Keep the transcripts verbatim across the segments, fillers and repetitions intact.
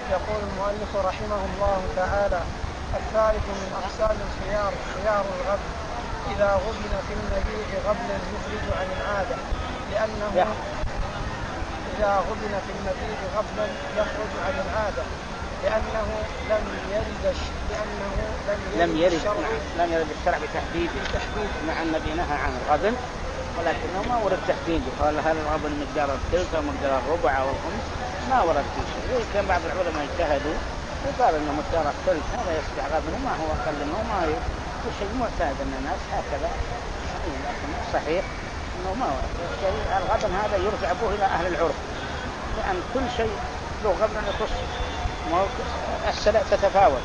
يقول المؤلف رحمه الله تعالى: الثالث من أقسام الخيار خيار الغبن إذا غبن في المبيع غبنا يخرج عن العادة لأنه إذا غبن في المبيع غبنا يخرج عن العادة لأنه لم يرد لأنه لم يرد لم يرد الشرع بتحديد التحديد مع النبي نهى عن الغبن، ولكنه ما ورد تحديد قال هل الغبن مقدار الثلث أو مقدار الربع أو الخمس، ما ورد في شيء. كان بعض العلماء اجتهدوا وقال انه مقدار الثلث هذا يصبح غبن وما هو اقل منه، ما هو شيء معتاد ان الناس هكذا، لكن صحيح انه ما ورد الشيء. الغبن هذا يرجع به الى اهل العرف، لان كل شيء له غبن يخص، السلع تتفاوت.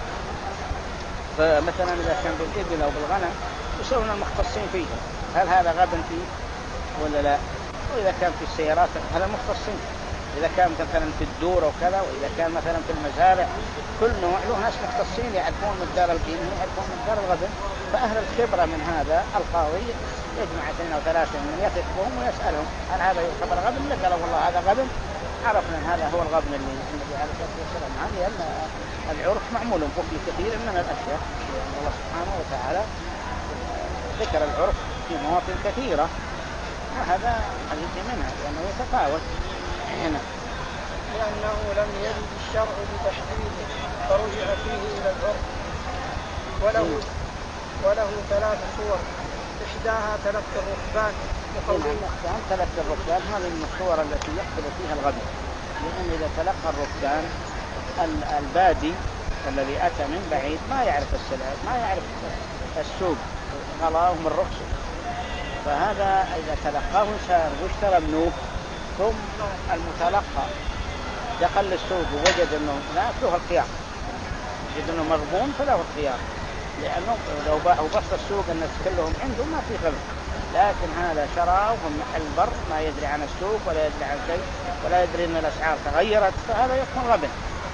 فمثلا اذا كان بالابل او بالغنم يسألون المختصين فيه هل هذا غبن فيه ولا لا، واذا كان في السيارات هل المختصين، إذا كان مثلا في الدور أو كذا، وإذا كان مثلا في المزارع كل نوع له ناس مختصين يعرفون مقدار القيمة يعرفون مقدار الغبن. فأهل الخبرة من هذا القاضي يجمع اثنين أو ثلاثة من يثق بهم ويسألهم هل هذا يعتبر غبن؟ قالوا والله هذا غبن، عرفنا أن هذا هو الغبن اللي النبي عليه الصلاة والسلام عنه، لأن العرف معمول في كثير من الأشياء. الله سبحانه وتعالى ذكر العرف في مواطن كثيرة، وهذا حديث منها لأنه يتفاوت هنا. لأنه لم يرد الشرع بتحديده فرجع فيه إلى العرف. وله, وله ثلاث صور، إحداها تلقي الركبان بقوله تلقي الركبان، هذه من الصور التي يحصل فيها الغبن، لأن إذا تلقى الركبان البادي الذي أتى من بعيد ما يعرف السلع ما يعرف السوق غلاه من رخصه، فهذا إذا تلقاه إنسان واشترى منه ثم المتلقى دخل للسوق ووجد أنه لا له الخيار، وجد أنه مغبون فله الخيار، لأنه لو باعوا بس السوق الناس كلهم عنده ما في غبن، لكن هذا شراه من محل بر ما يدري عن السوق ولا يدري عن شيء ولا يدري أن الأسعار تغيرت، فهذا يكون غبن.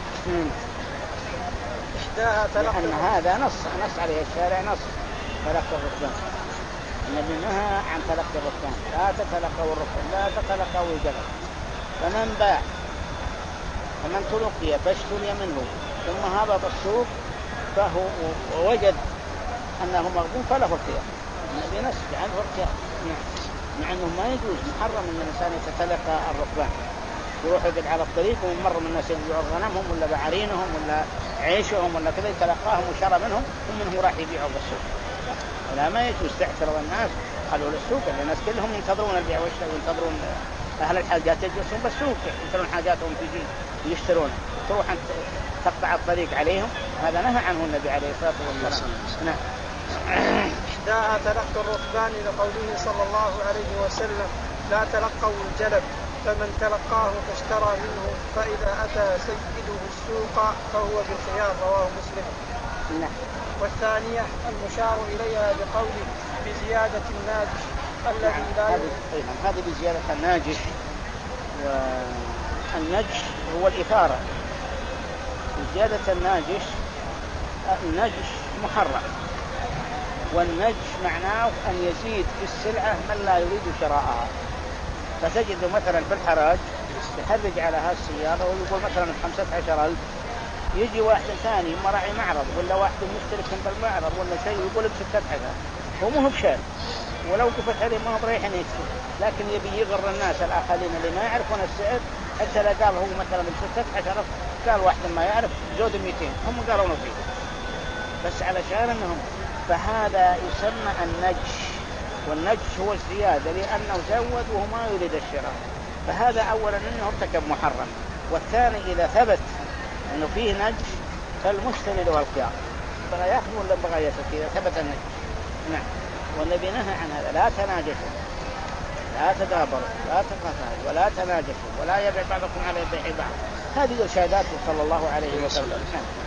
لأن هذا نص نص عليه الشارع، نص تلقى الركبان. النبي نهى عن تلقي الركبان، لا تتلقوا الركبان لا تتلقوا الجبل. فمن باع فمن تلقي فاشتري منه ثم هبط السوق فهو ووجد أنه مغبون فله الخيار. النبي نسج عنه الخيار، مع أنه ما يجوز محرم أن الإنسان يتتلقى الركبان، يروح يقعد على الطريق ومر من الناس يبيعوا غنمهم ولا بعرينهم ولا عيشهم ولا كذا، يتلقاهم وشرى منهم ومنه راح يبيعوا بالسوق. ولا ما يجوز تعترض الناس قالوا للسوق، لأن الناس كلهم ينتظرون البيع والشراء وينتظرون أهل الحاجات يجلسون بالسوق يشترون حاجاتهم تجي يشترون، تروح أن تقطع الطريق عليهم، هذا نهى عنه النبي عليه الصلاة والسلام. نعم. إحداها تلقى الركبان لقوله صلى الله عليه وسلم: لا تلقوا الجلب، فمن تلقاه فاشترى منه فإذا أتى سيده السوق فهو بالخيار، رواه مسلم. نعم. والثانية المشار إليها بقوله بزيادة الناجش الذي لا يريد. هذه بزيادة الناجش، والنجش هو الإثارة. بزيادة الناجش، النجش محرم، والنجش معناه أن يزيد في السلعة من لا يريد شراءها. فتجد مثلا في الحراج يحرج على هذه السيارة ويقول مثلا خمسة عشر ألف، يجي واحد ثاني مراعي معرض ولا واحد مشترك بالمعرض ولا شيء يقول بستة عشر، هو مو بشان، ولو قفت عليه ما هو بريحين يكسب، لكن يبي يغر الناس الآخرين اللي ما يعرفون السعر، حتى لا قال هو مثلا بستة عشر قال واحد ما يعرف زود مئتين، هم قالوا فيه بس علشان أنهم. فهذا يسمى النجش، والنجش هو الزيادة لأنه زود وهو ما يريد الشراء، فهذا أولا أنه ارتكب محرم. والثاني إذا ثبت أنه فيه نجش فالمشتري له الخيار، بغى يأخذ ولا بغى يترك إذا ثبت النجش. نعم. والنبي نهى عن هذا: لا تناجشوا لا تدابروا لا تقاتلوا ولا تناجشوا ولا يبيع بعضكم على بيع بعض. هذه إرشاداته صلى الله عليه وسلم.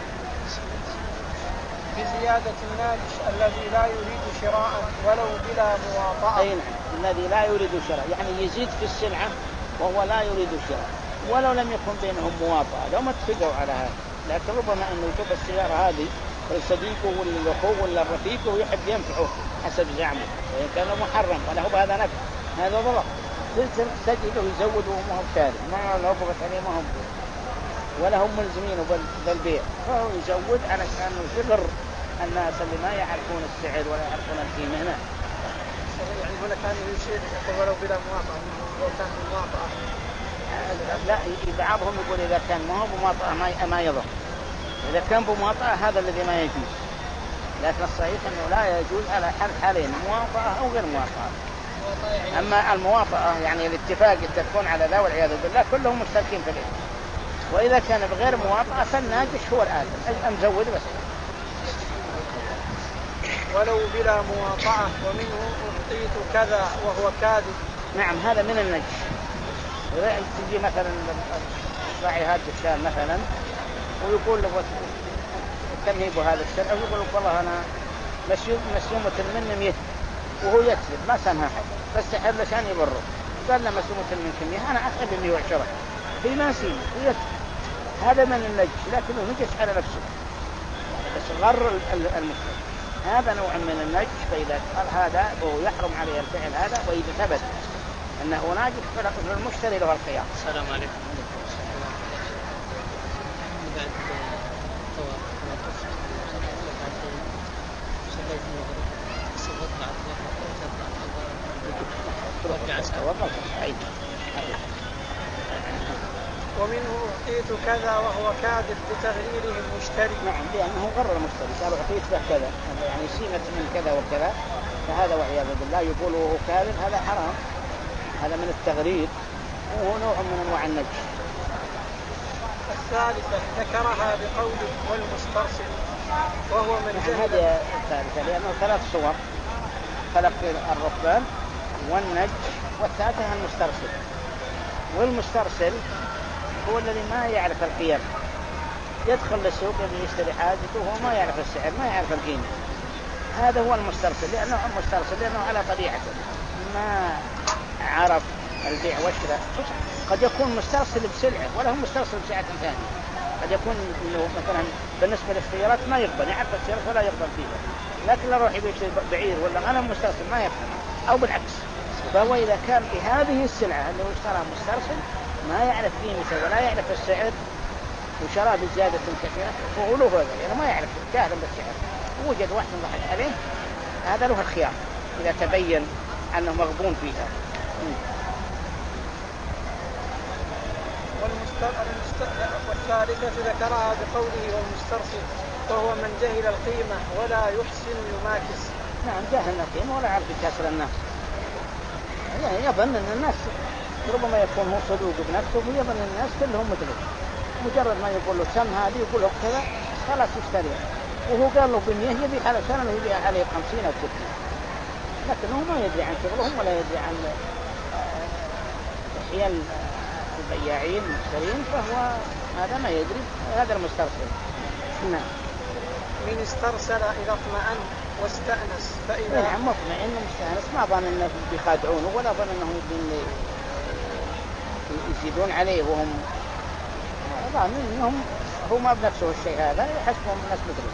بزيادة الناجش الذي لا يريد شراء ولو بلا مواطأة. أي الذي لا يريد شراء يعني يزيد في السلعة وهو لا يريد شراء ولو لم يكن بينهم مواطأة، لو ما اتفقوا على هذا، لكن ربما أنه يشوف السيارة هذه صديقه ولا الأخوه ولا الرفيق ويحب ينفعه حسب زعمه، وإن كان محرم وله بهذا نفع هذا ضرر، تجده يزود وهو شاري ما لو بغت عليه ما هم ولا هم ملزمين بالبيع، فهو يزود علشان يغر الناس اللي ما يعرفون السعر ولا يعرفون القيمة. هنا يعني هنا كان يشير ولو بلا موافقة، لو كان موافقة لا، بعضهم يقول إذا كان ما هو بمواطأة ما ما يضر، إذا كان بمواطأة هذا الذي ما يجوز. لكن الصحيح أنه لا يجوز على حال حالين، موافقة أو غير موافقة. أما الموافقة يعني الاتفاق تكون على ذا والعياذ بالله كلهم مشتركين في الإثم، وإذا كان بغير موافقة فالناجش هو الآثم. أمزود بس. ولو بلا مواطعة ومنه أعطيت كذا وهو كاذب. نعم، هذا من النجش. تجي مثلا راعي هذا الشام مثلا ويقول له تمهيب هذا الشرع، ويقول لك والله أنا مسيومة من مية وهو يكذب ما سامها حد، بس سحب لشان يبره. قال له مسيومة من كمية أنا أخذ مية وعشرة في ناسي ويكذب. هذا من النجش، لكنه نجش على نفسه بس غر المشتري. هذا نوع من النجش. فإذا قال هذا وهو يحرم عليه الفعل هذا، وإذا ثبت أنه ناجش فالمشتري له الخيار. السلام عليكم. ومنه أعطيت كذا وهو كاذب بتغييره المشتري. نعم، لأنه غر المشتري، قال أعطيت به كذا يعني سيمة من كذا وكذا، فهذا والعياذ بالله يقول وهو كاذب، هذا حرام، هذا من التغرير وهو نوع من أنواع النجش. الثالثة ذكرها بقوله والمسترسل، وهو من جهل. هذه الثالثة لأنه ثلاث صور: خلق الركبان والنجش، والثالثة المسترسل. والمسترسل هو الذي ما يعرف القيم، يدخل للسوق يشتري حاجته وهو ما يعرف السعر ما يعرف القيمة. هذا هو المسترسل، لأنه المسترسل لأنه على طبيعته ما عرف البيع والشراء. قد يكون مسترسل بسلعة ولا هو مسترسل بسلعة ثانية. قد يكون إنه مثلا بالنسبة للسيارات ما يقبل، يعرف السيارات ولا يقبل فيها، لكن لو روح يشتري بعير ولا أنا مسترسل ما يفهم، أو بالعكس. فهو إذا كان في هذه السلعة اللي هو اشترى مسترسل ما يعرف قيمته ولا يعرف السعر وشرى بزيادة كثيرة، فهو له هذا يعني ما يعرف، جاهل بالسعر، وجد واحد ضحك عليه، هذا له الخيار إذا تبين أنه مغبون فيها. والثالثة ذكرها بقوله والمسترسل، وهو من جهل القيمة ولا يحسن يماكس. نعم، جاهل القيمة ولا يعرف يكسر الناس، يعني يظن أن الناس ربما يكون هو صدوق بنفسه ويظن أن الناس كلهم مثله، مجرد ما يقول له سم هذه يقول له كذا خلاص يشتري، وهو قال له بمية يبيع على سنة يبيع عليه خمسين أو ستين، لكنه ما يدري عن شغلهم ولا يدري عن حيل البياعين المشترين، فهو هذا ما يدري، هذا المسترسل. نعم. من استرسل إذا اطمأن واستأنس فإذا نعم مطمئن ومستأنس، ما ظن أنه بيخادعونه ولا ظن أنهم يزيدون عليه، وهم ظن أنهم هو ما بنفسه الشيء هذا يحسبهم الناس مثله.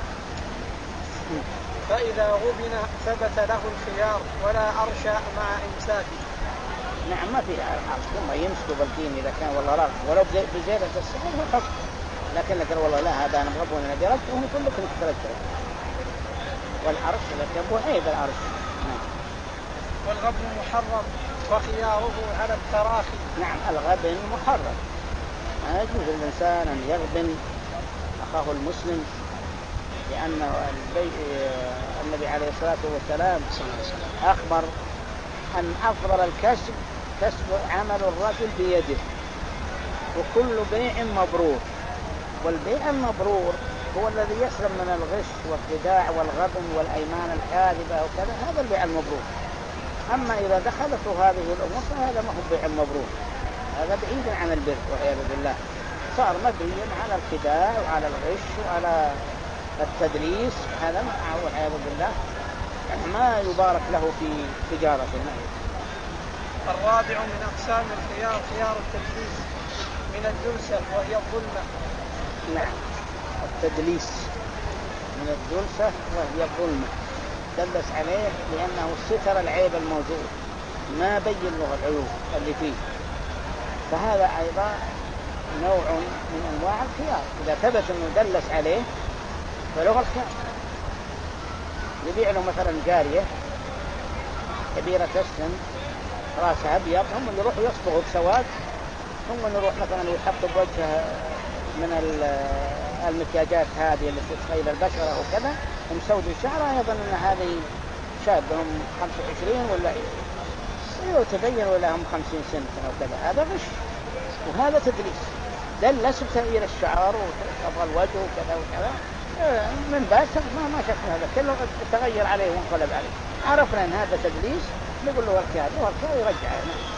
فإذا غبن ثبت له الخيار ولا أرشى مع إمساكه. نعم، ما في عرش، ثم يمسكوا بالقيمة إذا كان والله راضي ولو بزيادة السعر هو خصم، لكن لك والله لا هذا أنا مغبون أنا درجت وهم يقول لك إنك درجت. والعرش لك يبوه عيب العرش. والغبن محرم وخياره على التراخي. نعم، الغبن محرم، ما يجوز الإنسان أن يغبن أخاه المسلم، لأن النبي عليه الصلاة والسلام أخبر أن أفضل الكسب كسب عمل الرجل بيده، وكل بيع مبرور. والبيع المبرور هو الذي يسلم من الغش والخداع والغبن والأيمان الكاذبة وكذا، هذا البيع المبرور. أما إذا دخلته هذه الأمور فهذا ما هو بيع مبرور، هذا بعيد عن البر والعياذ بالله، صار مبنيا على الخداع وعلى الغش وعلى التدليس، هذا والعياذ بالله ما يبارك له في تجارته. الرابع من أقسام الخيار خيار التدليس من الدلسة وهي الظلمة. نعم، التدليس من الدلسة وهي الظلمة، دلس عليه لأنه ستر العيب الموجود ما بين له العيوب اللي فيه، فهذا أيضا نوع من أنواع الخيار، إذا ثبت أنه دلس عليه فله الخيار. يبيع له مثلا جارية كبيرة السن راسها أبيض، هم اللي يروحوا يصبغوا بسواد، ثم نروح مثلا ويحط بوجهها من المكياجات هذه اللي تتخيل البشرة وكذا ومسود الشعر، يظن أن هذه شاب هم خمسة وعشرين ولا وتبين ولا هم خمسين سنة أو كذا. هذا غش وهذا تدليس، دلس بتغيير الشعر وصبغ الوجه وكذا وكذا من بس ما ما شفنا هذا كله تغير عليه وانقلب عليه. عرفنا أن هذا تدليس، نقول له الخيار والخيار يرجع.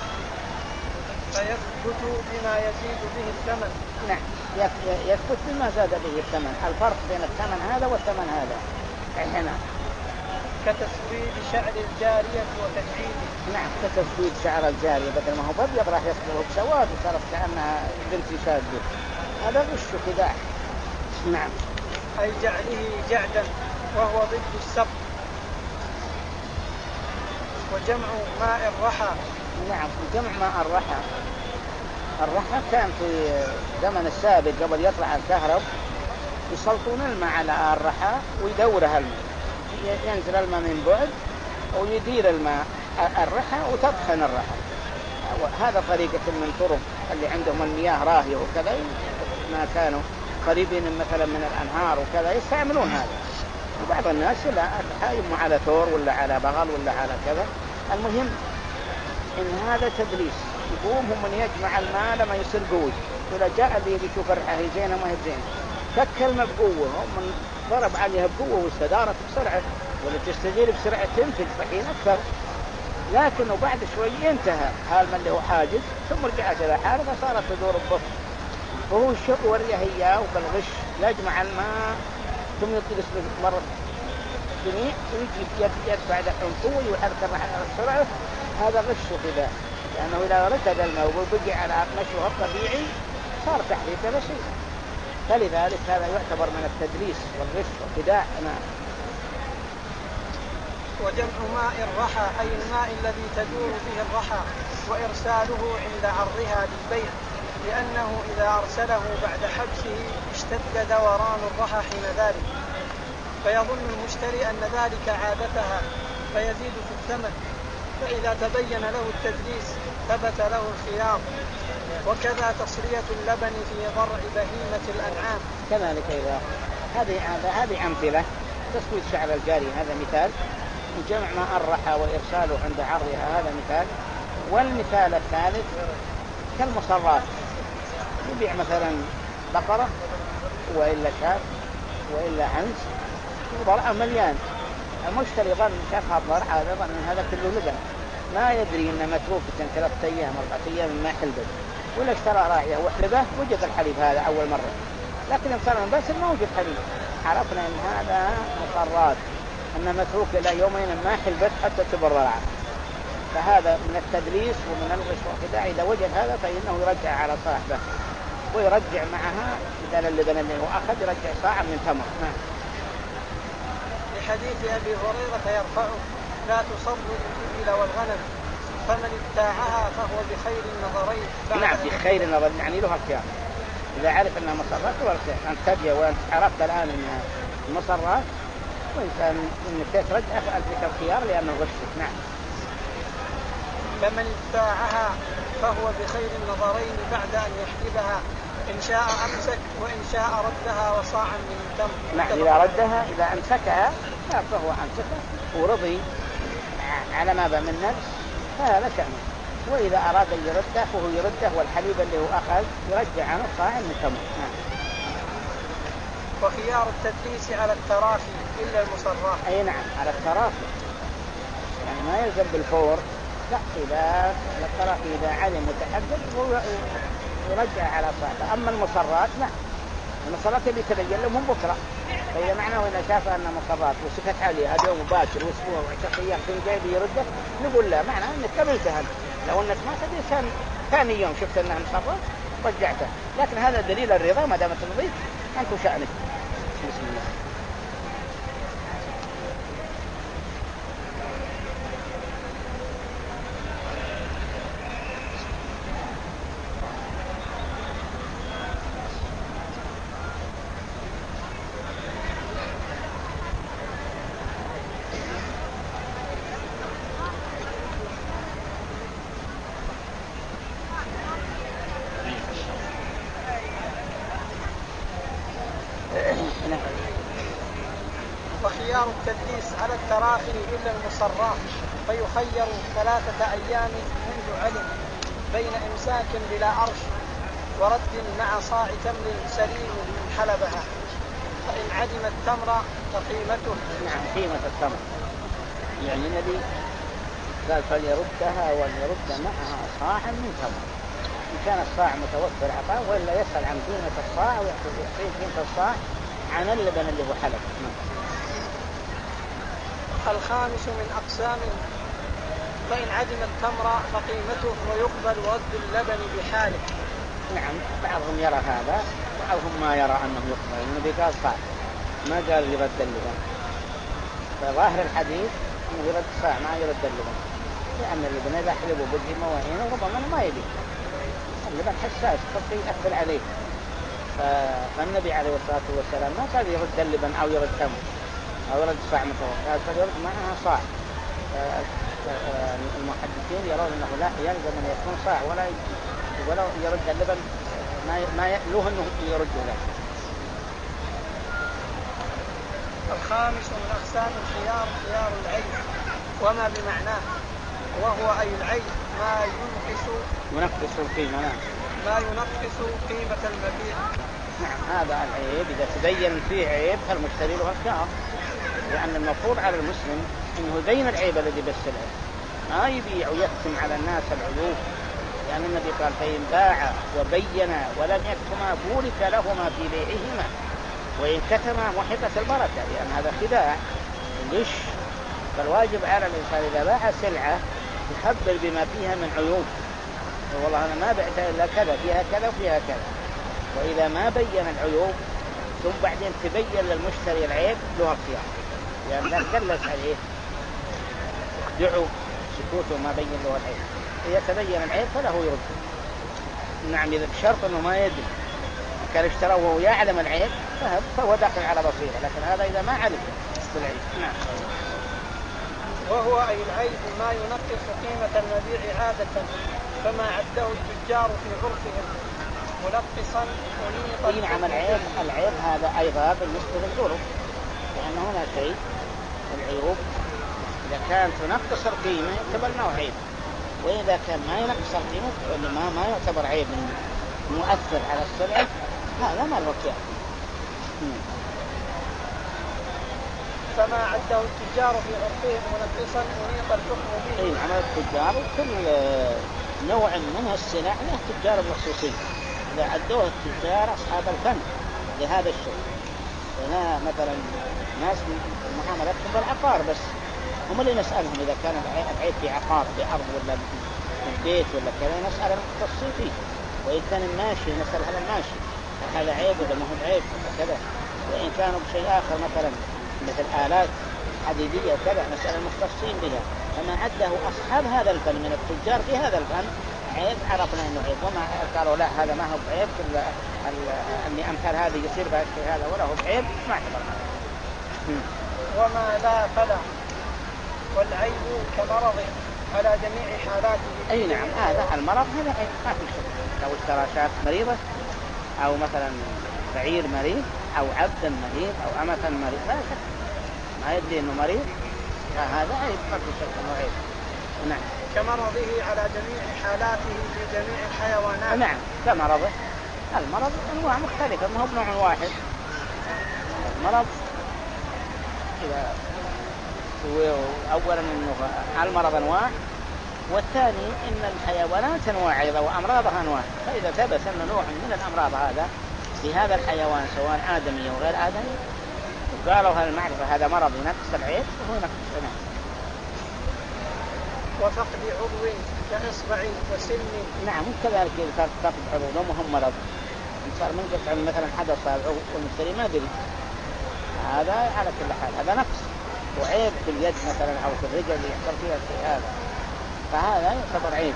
فيثبت بما يزيد به الثمن. نعم يثبت بما زاد به الثمن. الفرق بين الثمن هذا والثمن هذا هنا كتسويد شعر الجارية وتجعيده. نعم كتسويد شعر الجارية، بدل ما هو أبيض راح يصبغه بسواد وصارت كأنها بنت شابة، هذا غش وخداع. نعم. أي جعله جعدا وهو ضد السبق. وجمع ماء الرحى. نعم جمع ماء الرحى. الرحى كان في زمن السابق قبل يطلع الكهرب يسلطون الماء على الرحى ويدورها الماء، ينزل الماء من بعد ويدير الماء الرحى وتطحن الرحى. هذا طريقة من طرق اللي عندهم المياه راهية وكذا، ما كانوا قريبين مثلا من الأنهار وكذا يستعملون هذا. وبعض الناس لا يم على ثور ولا على بغل ولا على كذا. المهم إن هذا تدليس. يقوم هم من يجمع الماء لما يصير قوي، وإذا جاء اللي يشوف الرحى هي زينة ما هي زينة فك الماء بقوة، هم ضرب عليها بقوة واستدارت بسرعة، ولا تستجير بسرعة تنتج فحين أكثر. لكنه بعد شوي انتهى هالماء اللي هو حاجز، ثم رجعت إلى حالها فصارت تدور ببطء. وهو الشق وريه إياه وبالغش يجمع الماء ثم يطلس مرة جميع ويجي يدفع دفعهم قوي ويحرك الرحى بسرعة. هذا غش وخداع، لأنه إذا ركد الماء وبقي على مشوه الطبيعي صار تحريف لا شيء. فلذلك هذا يعتبر من التدليس والغش والخداع. وجمع ماء الرحى أي الماء الذي تدور به الرحى وإرساله عند عرضها للبيع، لأنه إذا أرسله بعد حبسه اشتد دوران الرحى حين ذلك، فيظن المشتري أن ذلك عادتها فيزيد في الثمن، فإذا تبين له التدليس ثبت له الخيار. وكذا تصرية اللبن في ضرع بهيمة الأنعام كذلك. إذا هذه هذه أمثلة. تسويد شعر الجاري هذا مثال، وجمع ماء الرحى وإرساله عند عرضها هذا مثال. والمثال الثالث كالمصرات، يبيع مثلا بقرة وإلا شاة وإلا عنز وضرعه مليان، المشتري ظن شافها بضرعه هذا ظن هذا كله لبن، ما يدري إن متروكة ثلاثة أيام أربعة أيام ما حلبت، ولا اشترى راعيه وحلبه وجد الحليب هذا أول مرة، لكن ابصر بس ما وجد حليب. عرفنا إن هذا مصرات، أن متروك إلى يومين ما حلبت حتى تبر ضرعه. فهذا من التدليس ومن الغش والخداع. إذا وجد هذا فإنه يرجع على صاحبه ويرجع معها بدل اللبن اللي هو أخذ يرجع صاع من تمر. نعم. لحديث أبي هريرة يرفعه: لا تصر الإبل والغنم، فمن ابتاعها فهو بخير النظرين. نعم بخير النظر يعني له الخيار. إذا عرف أنها مصرات هو الخيار. أنت تبيع وأنت عرفت الآن أنها مصرات وإنسان إنك ترجع فأنت لك الخيار لأنه غشك. نعم. فمن ابتاعها فهو بخير النظرين بعد أن يحجبها، إن شاء أمسك وإن شاء ردها وصاعا من تمر. نعم إذا ردها إذا أمسكها فهو أمسكها ورضي على ماذا من نفس فهذا شأنه، وإذا أراد أن يرده فهو يرده، والحليب اللي هو أخذ يرجع عنه صاع من تمر. نعم. وخيار التدليس على التراخي إلا المصرات. أي نعم على التراخي، يعني ما يلزم بالفور، لا إذا التراخي إذا علم متحدد يرجع على صاحبه. أما المصرات لا، المصرات اللي تبين لهم بكرة، فإذا معناه إذا شاف أن مصرات وسكت عليه هذا يوم باكر واسبوع وعشر أيام في جايب يرده نقول لا، معناه إنك قبلتها. لو إنك ما تدري كان ثاني يوم شفت أنها مصرات رجعته، لكن هذا دليل الرضا ما دامت ترضيك أنت شأنك. بسم الله. خيار التدليس على التراخي إلا المصراه، فيخير ثلاثة أيام منذ علم بين إمساك بلا أرش ورد مع صاع تمر سليم حلبها، فإن عدم التمر فقيمته. نعم قيمة التمر، يعني النبي قال فليردها وليرد معها صاعا من تمر، إن كان الصاع متوفر عطاء، وإلا يسأل عن قيمة الصاع ويعطيه قيمة الصاع عن اللبن اللي هو حلب. الخامس من أقسام، فإن عدم التمر فقيمته ويقبل رد اللبن بحاله. نعم بعضهم يرى هذا وبعضهم ما يرى أنه يقبل، النبي قال صاع ما قال يرد اللبن، فظاهر الحديث أنه يرد صاع ما يرد اللبن، لأن اللبن إذا حلبه بدي مواعين ربما ما يبي اللبن حساس قد يأثر عليه، فالنبي عليه الصلاة والسلام ما قال يرد اللبن أو يرد تمر أو يرد صاع مثلا، قال فليرد معها صاع. المحدثين يرون أنه لا يلزم أن يكون صاع ولا ولا يرد اللبن، ما يألوه أنه يرد له. الخامس من أقسام الخيار خيار العيب وما بمعناه، وهو أي العيب ما ينقص ينقص القيمة. نعم ما ينقص قيمة المبيع. نعم هذا العيب إذا تبين فيه عيب فالمشتري له الخيار، لأن المفروض على المسلم أنه يبين العيب الذي بالسلعة، ما يبيع ويختم على الناس العيوب، لأن النبي قال فإن باع وبين ولم يكتما بورك لهما في بيعهما وإن كتما محقت البركة، لأن هذا خداع غش. فالواجب على الإنسان إذا باع سلعة يخبر بما فيها من عيوب، والله أنا ما بعتها إلا كذا فيها كذا وفيها كذا، وإذا ما بين العيوب ثم بعدين تبين للمشتري العيب له الخيار، لأن لا تدلس عليه يخدعه سكوته ما بين له العيب، إذا تبين العيب فله يرد. نعم إذا بشرط أنه ما يدري، كان اشتراه وهو يعلم العيب فهو داخل على بصيرة، لكن هذا إذا ما علم بالعيب. نعم. وهو أي العيب ما ينقص قيمة المبيع عادة، فما عده التجار في عرفهم منقصا منيطا. نعم العيب العيب هذا أيضا بالنسبة للعرف، لأن هنا شيء العيوب إذا كانت تنقص القيمة يعتبر أنه عيب، وإذا كان ما ينقص القيمة ما ما يعتبر عيب مؤثر على السلعة، هذا ما له خيار. فما عده التجار في عرفهم منقصا منيط الحكم به. أي نعم التجار كل نوع من السلع له تجار مخصوصين، إذا عدوه التجار أصحاب الفن لهذا الشيء. هنا مثلا ناس معاملتهم بالعقار بس هم اللي نسألهم إذا كان العيب في عقار في أرض ولا في بيت ولا كذا نسأل المختصين فيه، وإن كان الماشي نسأل هل الماشي هذا عيب ولا ما هو عيب وكذا، وإن كانوا بشيء آخر مثلا مثل آلات حديدية وكذا نسأل المختصين بها. فما عده أصحاب هذا الفن من التجار في هذا الفن عيب عرفنا إنه عيب، وما قالوا لا هذا ما هو عيب كل اللي أمثال هذه يصير بهالشيء هذا ولا هو عيب ما اعتبر هذا. وما لا فلا، والعيب كمرض على جميع حالاته. أي نعم هذا المرض هذا عيب ما في شيء، لو اشترى شاة مريضة أو مثلا بعير مريض أو عبدا مريض أو أمة مريض لا شك ما يدري إنه مريض هذا عيب ما في شيء إنه عيب. نعم كمرضه على جميع حالاته في جميع الحيوانات. نعم كمرضه، المرض أنواع مختلفة ما هو بنوع واحد. المرض إذا أولا إنه المرض أنواع، والثاني إن الحيوانات أنواع أيضا وأمراضها أنواع، فإذا ثبت أن نوع من الأمراض هذا في هذا الحيوان سواء آدمي أو غير آدمي وقالوا هذا المعرفة هذا مرض ينقص العيب وهو ينقص العيب. وفقد عضو كإصبع وسن. نعم كذلك إذا فقد عضو وهم مرض صار من قطع مثلا حدث العضو والمشتري ما دري، هذا على كل حال هذا نقص وعيب في اليد مثلا أو في الرجل اللي يحصل فيها الشيء هذا، فهذا يعتبر عيب.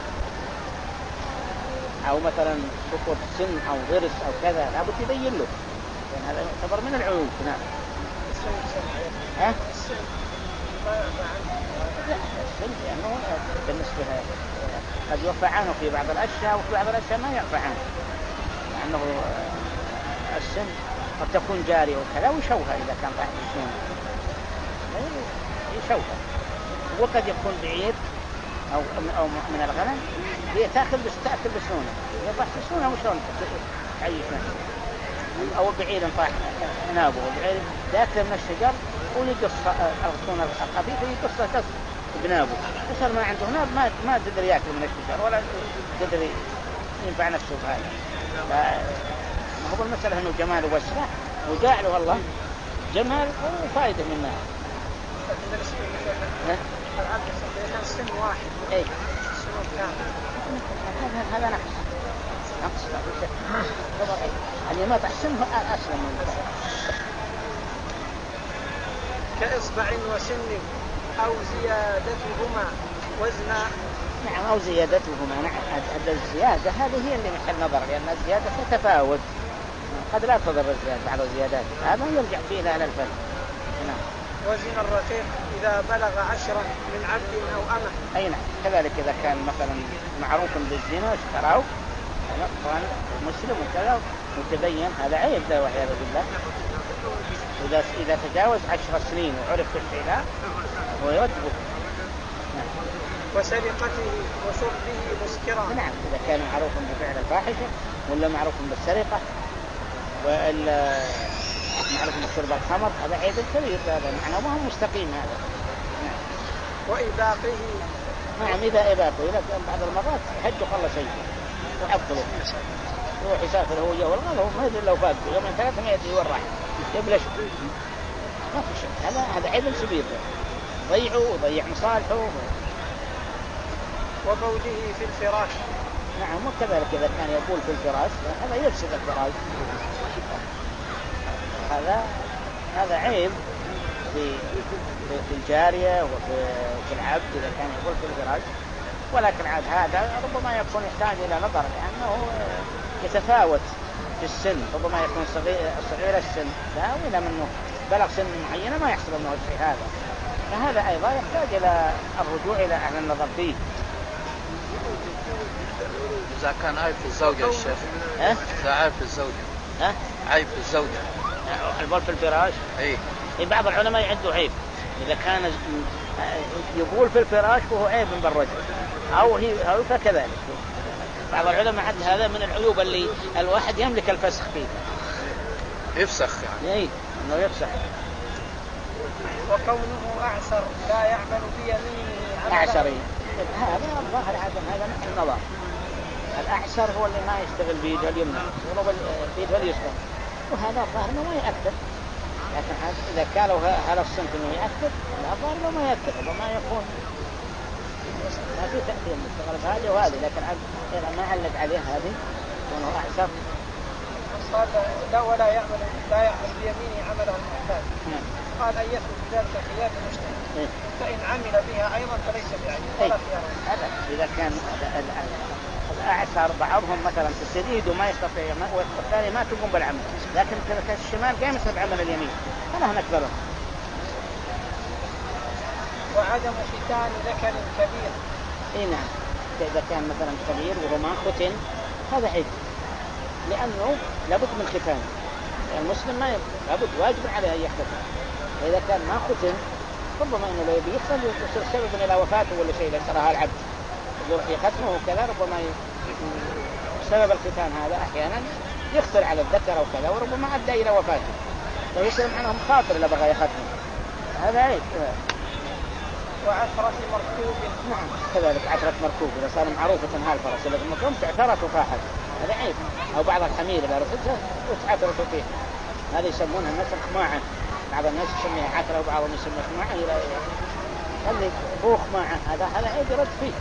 أو مثلا سقوط سن أو ضرس أو كذا لابد يبين له، لأن هذا يعتبر من العيوب. نعم. ها؟ السن ما يعفى عنه. لا السن لأنه بالنسبة قد يعفى عنه في بعض الأشياء وفي بعض الأشياء ما يعفى عنه، لأنه السن قد تكون جارية وكذا وشوها إذا كان بعد السن. يشوفه. وقد يكون بعير أو أو من الغنم هي تأكل بس تأكل بسنونة، يطح بسنونة وشون تعيش نفسه. أو بعير طاح نابه وبعير يأكل من الشجر ويقص الغصون الخفيفة يقصه قص بنابه. وصار ما عنده ناب ما ما تقدر يأكل من الشجر ولا تقدر ينفع نفسه بهذا. ما هو المسألة إنه جمال وسرة وجعله الله جمال وفائدة منها. العبد كان سن واحد. إيه. سن كامل. هذا هذا نقص. نقص لا شك. اللي ما تحسنه أسلم من ذلك. كإصبع وسن أو زيادتهما وزنا. نعم أو زيادتهما. نعم هذا الزيادة هذه هي اللي محل نظر، لأن الزيادة تتفاوت، قد لا تضر الزيادة بعض الزيادات، هذا يرجع فيه إلى الفن. نعم. وزن الرقيق إذا بلغ عشرا من عبد أو أمة. أي نعم كذلك إذا كان مثلا معروف بالزنا اشتراه كان مسلم وكذا متبين هذا عيب ذا والعياذ بالله. إذا إذا تجاوز عشر سنين وعرف بالفعل هو يوجبه. نعم. وسرقته وشربه مسكرا. نعم إذا كان معروف بفعل الفاحشة ولا معروف بالسرقة وإلا معروف بشرب الخمر هذا عيب كبير، هذا معناه ما هو مستقيم هذا. نعم. وإباقه. نعم إذا إباقه إذا كان بعض المرات حج خلص شيء وعبطله يروح يسافر هو جوا الغلا ما يدري لو فات يومين ثلاثة ما يدري وين راح يبلش ما في شيء. هذا هذا عيب كبير ضيعه وضيع مصالحه. وبوله في الفراش. نعم وكذلك إذا كان يبول في الفراش هذا يفسد الفراش. هذا هذا عيب في في الجارية وفي في العبد إذا كان يبول في الفراش. ولكن عاد هذا ربما يكون يحتاج إلى نظر لأنه يتفاوت في السن، ربما يكون صغير صغير السن لا ولا منه بلغ سن معينة ما يحصل منه الشيء هذا، فهذا أيضا يحتاج إلى الرجوع إلى أهل النظر فيه. إذا كان عيب في الزوجة الشيخ. ها؟ إذا عيب في الزوجة. ها؟ عيب في الزوجة. البول في الفراش. إيه. بعض العلماء يعدوا عيب إذا كان يقول في الفراش وهو عيب من بالرجل أو هي أو فكذلك. بعض العلماء عد هذا من العيوب اللي الواحد يملك الفسخ فيه. يفسخ يعني. إيه إنه يفسخ. وكونه أعسر لا يعمل بيمينه. أعسري هذا الظاهر عدم هذا مثل النظر. الأعسر هو اللي ما يشتغل بيده اليمنى ولا بيده اليسرى، وهذا الظاهر إنه ما يأكد. لكن إذا كانوا هذا الصنف إنه يأكد لا الظاهر ما يأكد وما يكون ما في تأثير مستغل بهذه وهذه. لكن إذا ما علق عليه هذه وأنه أعسر قال لا ولا يعمل لا يعمل بيمينه عمله المحتاج. قال أن يثبت ذلك خلاف المجتهد، فإن عمل بها أيضا فليس بعيب. هذا إذا كان الأعسر بعضهم مثلا تسير إيده ما يستطيع والثاني ما تقوم بالعمل، لكن كان الشمال قام يسبب عمل اليمين فلا نكبره. وعدم ختان ذكر كبير. إيه نعم إذا كان مثلا كبير وهو ما ختن هذا عيب، لأنه لابد من ختان. المسلم ما لابد واجب عليه أن يختتن، وإذا كان ما ختن ربما إنه لو يحصل يصير سبب إلى وفاته ولا شيء لسرها العبد يروح يختمه وكذا، ربما سبب الختان هذا أحيانا يخطر على الذكر أو كذا وربما أدى إلى وفاته فيصير عنهم خاطر إذا بغى يختمه، هذا عيب. وعثرة مركوب. نعم كذلك عثرة مركوب إذا صار معروفة هالفرس إذا المقام تعثرت وفاحت هذا عيب. أو بعض الحمير إذا رفضتها وتعثرت فيه هذا يسمونها الناس خماعة. بعض الناس يسميها عثرة وبعضهم يسميها خماعة إلى اللي بوخ معه هذا هذا عيب يرد فيه.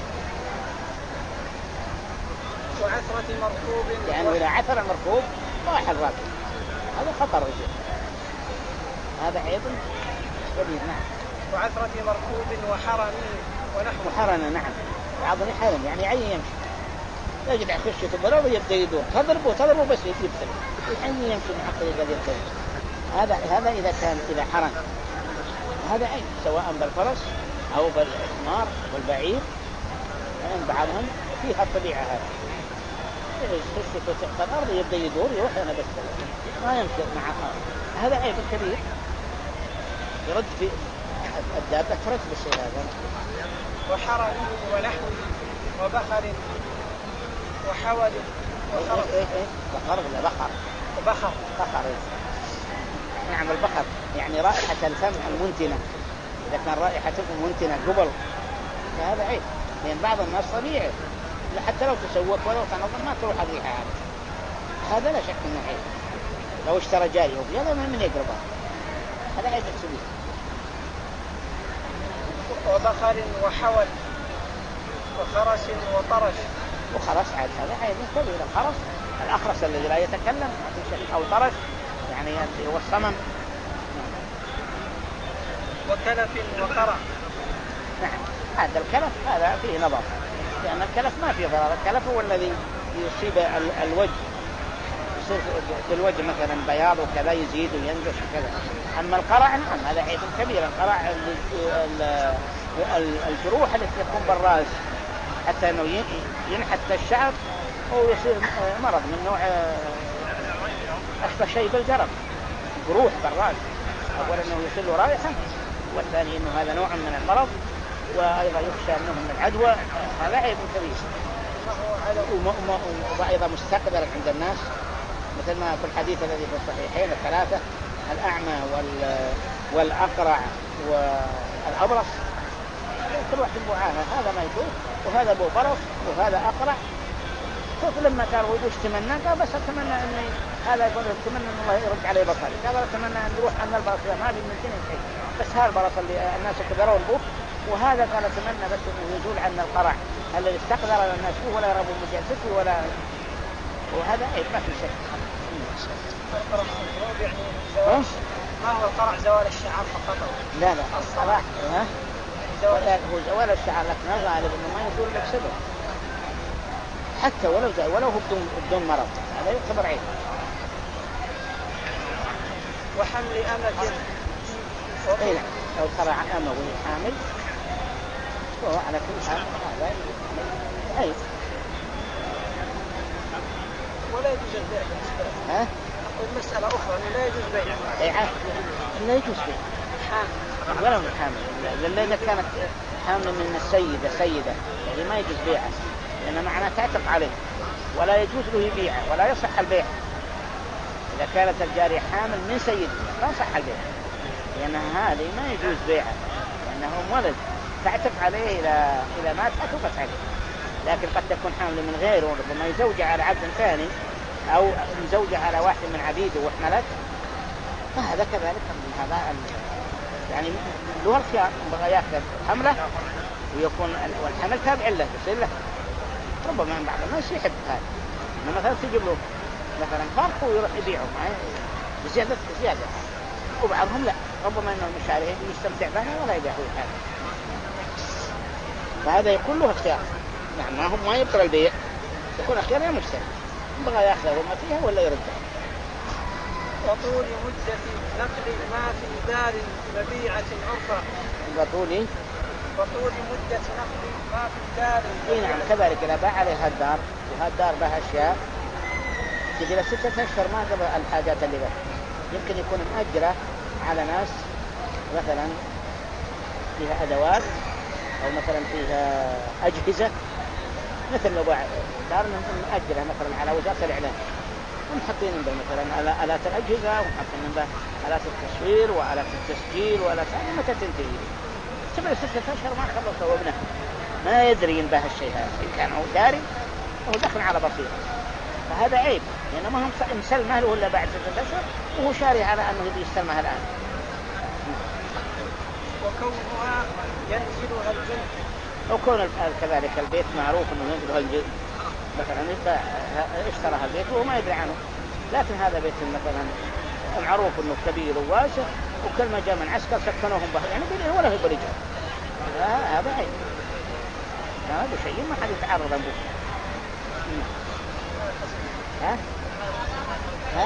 وعثرة مركوب يعني إذا عثر المركوب راح الراكب هذا خطر يصير، هذا عيب كبير. نعم. وعثرة مركوب وحرم ونحو. وحرم نعم بعضهم يحرم يعني عين يمشي يجد خشية الضرب يبدأ يدور تضربه تضربه بس يبتل عين يمشي مع طريقة يبتل. هذا هذا إذا كان إذا حرم هذا عيب سواء بالفرس أو بالحمار والبعير يعني بعضهم فيها الطبيعة هذا خشية تحت الأرض يبدأ يدور يروح أنا بس ما يمشي مع هذا عيب كبير يرد في الدابة تركب الشيء هذا. وحرم ونحوه وبخر وحول وخرف. إيه إيه بخر ولا بخر؟ وبخر. بخر. نعم البخر يعني رائحة الفم المنتنة، إذا كان رائحة الفم منتنة قبل فهذا عيب، لأن بعض الناس طبيعي حتى لو تسوق ولو تنظم ما تروح الريحة هذا، هذا لا شك إنه عيب. لو اشترى جاري وبيضة من من يقربه هذا عيب السبيل. وبخر وحول وخرس وطرش. وخرس عاد هذا عيب كبير. الخرس الأخرس الذي لا يتكلم أو طرش يعني هو الصمم. وكلف وقرع. نعم هذا الكلف هذا فيه نظر، لأن الكلف ما فيه ضرر. الكلف هو الذي يصيب الوجه، يصير في الوجه مثلا بياض وكذا يزيد وينقص وكذا. أما القرع نعم هذا عيب كبير. القرع الجروح التي تكون بالرأس حتى أنه ينحت الشعر أو يصير مرض من نوع أشبه شيء بالجرب، جروح بالرأس. أولا أنه يصير له رائحة، والثاني أنه هذا نوع من المرض، وأيضا يخشى أنه من العدوى. هذا عيب كبير. وأيضا مستقبل عند الناس مثل ما في الحديث الذي في الصحيحين الثلاثة: الأعمى والأقرع والأبرص. كل واحد بوعاها، هذا ما يشوف وهذا بو برص وهذا أقرع. شوف لما كان وجوش تمنى قال بس أتمنى أن هذا يقول أتمنى أن الله يرد عليه بصري، قال أتمنى أن يروح عن البرص ما بي من سنين شيء، بس هذا البرص اللي الناس كبرون به. وهذا قال أتمنى بس أنه يزول عنا القرع الذي استقدر على الناس فيه ولا يربوا مجالسته ولا. وهذا عيب ما في شك. يعني ما هو القرع زوال الشعر فقط؟ لا لا الصراحة هو زوال الشعر، لكن الغالب أنه ما يزول لك سبب حتى ولو زي ولو هو بدون بدون مرض، هذا يعتبر عيب. وحمل أمة. إيه نعم لو قرع أمه وهي حامل وهو على كل حال هذا عيب. ولا يجوز البيع. ها؟ أقول مسألة أخرى أنه لا يجوز بيع. بيعه لا يجوز بيع. حامل. ولا من حامل، لأن كانت حامل من السيدة سيدة يعني ما يجوز بيعه، لأن معناه تعتق عليه ولا يجوز له يبيعه ولا يصح البيع. إذا كانت الجارية حامل من سيدها لا يصح البيع، لأن هذه ما يجوز بيعه، لأنه ولد تعتق عليه إلى إلى مات أتوقف عليه. لكن قد تكون حامل من غيره، ربما يزوجها على عبد ثاني أو يزوجها على واحد من عبيده وحملت، فهذا كذلك. هذا يعني له الخيار بغى يأخذ حمله ويكون والحمل تابع له يصير له. ربما من بعض الناس يحب هذا، إنه مثلا تجيب له مثلا فرق ويروح يبيعه بزيادة زيادة، وبعضهم لا، ربما إنه المشاريع يستمتع بها ولا يبيعه حاجة. فهذا يكون له اختيار. نعم ما هم ما يبطل البيع، يكون اختيار يا مشتري بغى يأخذ وما فيها ولا يردها. وطول مدة نقل ما في دار مبيعة عرفة. وطول وطول مدة نقل ما في دار. إيه نعم كذلك إذا باع عليها الدار وهالدار بها أشياء تجي له ستة أشهر ما قبل الحاجات اللي بها، يمكن يكون مأجرة على ناس مثلا فيها أدوات أو مثلا فيها أجهزة، مثل لو باع دار مأجرة مثلا على وزارة الإعلام ومحطين به مثلا آلات الأجهزة ومحطين به آلات التصوير وآلات التسجيل وآلات هذه متى تنتهي؟ تبع ستة أشهر ما خلص وابنه ما يدري ينبه الشيء هذا، إن كان هو داري وهو دخل على بصيرة، فهذا عيب، لأنه ما هم مسلمه له إلا بعد ستة أشهر وهو شاري على أنه يستلمها الآن. وكونها ينزلها الجن. وكون كذلك البيت معروف أنه ينزلها الجن، مثلا اشترى البيت وهو ما يدري عنه، لكن هذا بيت مثلا معروف أنه كبير وواسع وكل ما جاء من عسكر سكنوهم به يعني بينه ولا هو برجال، هذا عيب، هذا شيء ما حد يتعرض له. ها ها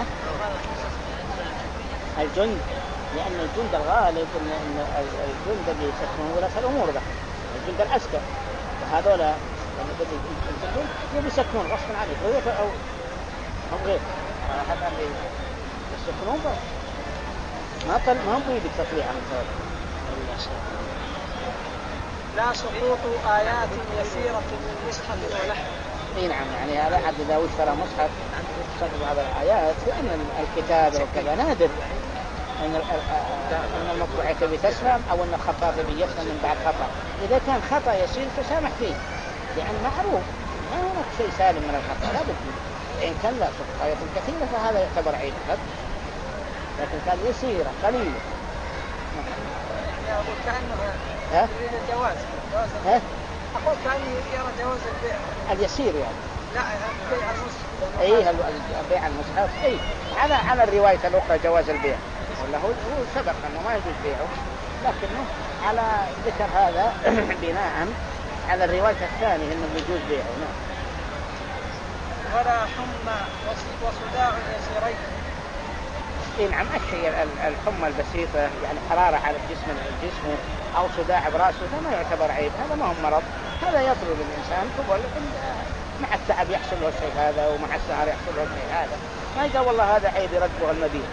الجند، لأن الجند الغالب أن الجند اللي يسكنون ولاة الأمور ده الجند العسكر، وهذولا اللي يسكنون غصبا عليك غير أو أو غير هذا اللي يسكنون بس ما طل ما هم بيدك تطليع عن لا سقوط آيات يسيرة من مصحف ونحو. اي نعم، يعني هذا حد إذا اشترى مصحف سقط هذه الآيات، لأن الكتابة وكذا نادر أن أن المطبوع يكتب تسلم أو أن الخطاط يسلم من بعد خطأ. إذا كان خطأ يسير فسامح فيه، لأن معروف ما هناك شيء سالم من الخطأ لا بد. إن كان لا سقط آيات كثيرة فهذا يعتبر عيب، لكن كان يسيرة قليلة. يعني أقول كأنها يريد الجواز. ها؟ أقول كأنه يرى جواز البيع اليسير يعني. لا بيع المصحف. أي بيع المصحف. أي على على الرواية الأخرى جواز البيع، ولا هو هو سبق أنه ما يجوز بيعه، لكنه على ذكر هذا بناء على الرواية الثانية إنه يجوز بيعه. نعم. ولا حمى وصداع يسيرين. إيه نعم، الشيء الحمى البسيطة يعني حرارة على الجسم الجسم أو صداع براسه ما يعتبر عيب، هذا ما هو مرض، هذا يطلب الإنسان قبل مع التعب يحصل له الشيء هذا ومع السهر يحصل له الشيء هذا، ما يقول والله هذا عيب يرجبه المبيع.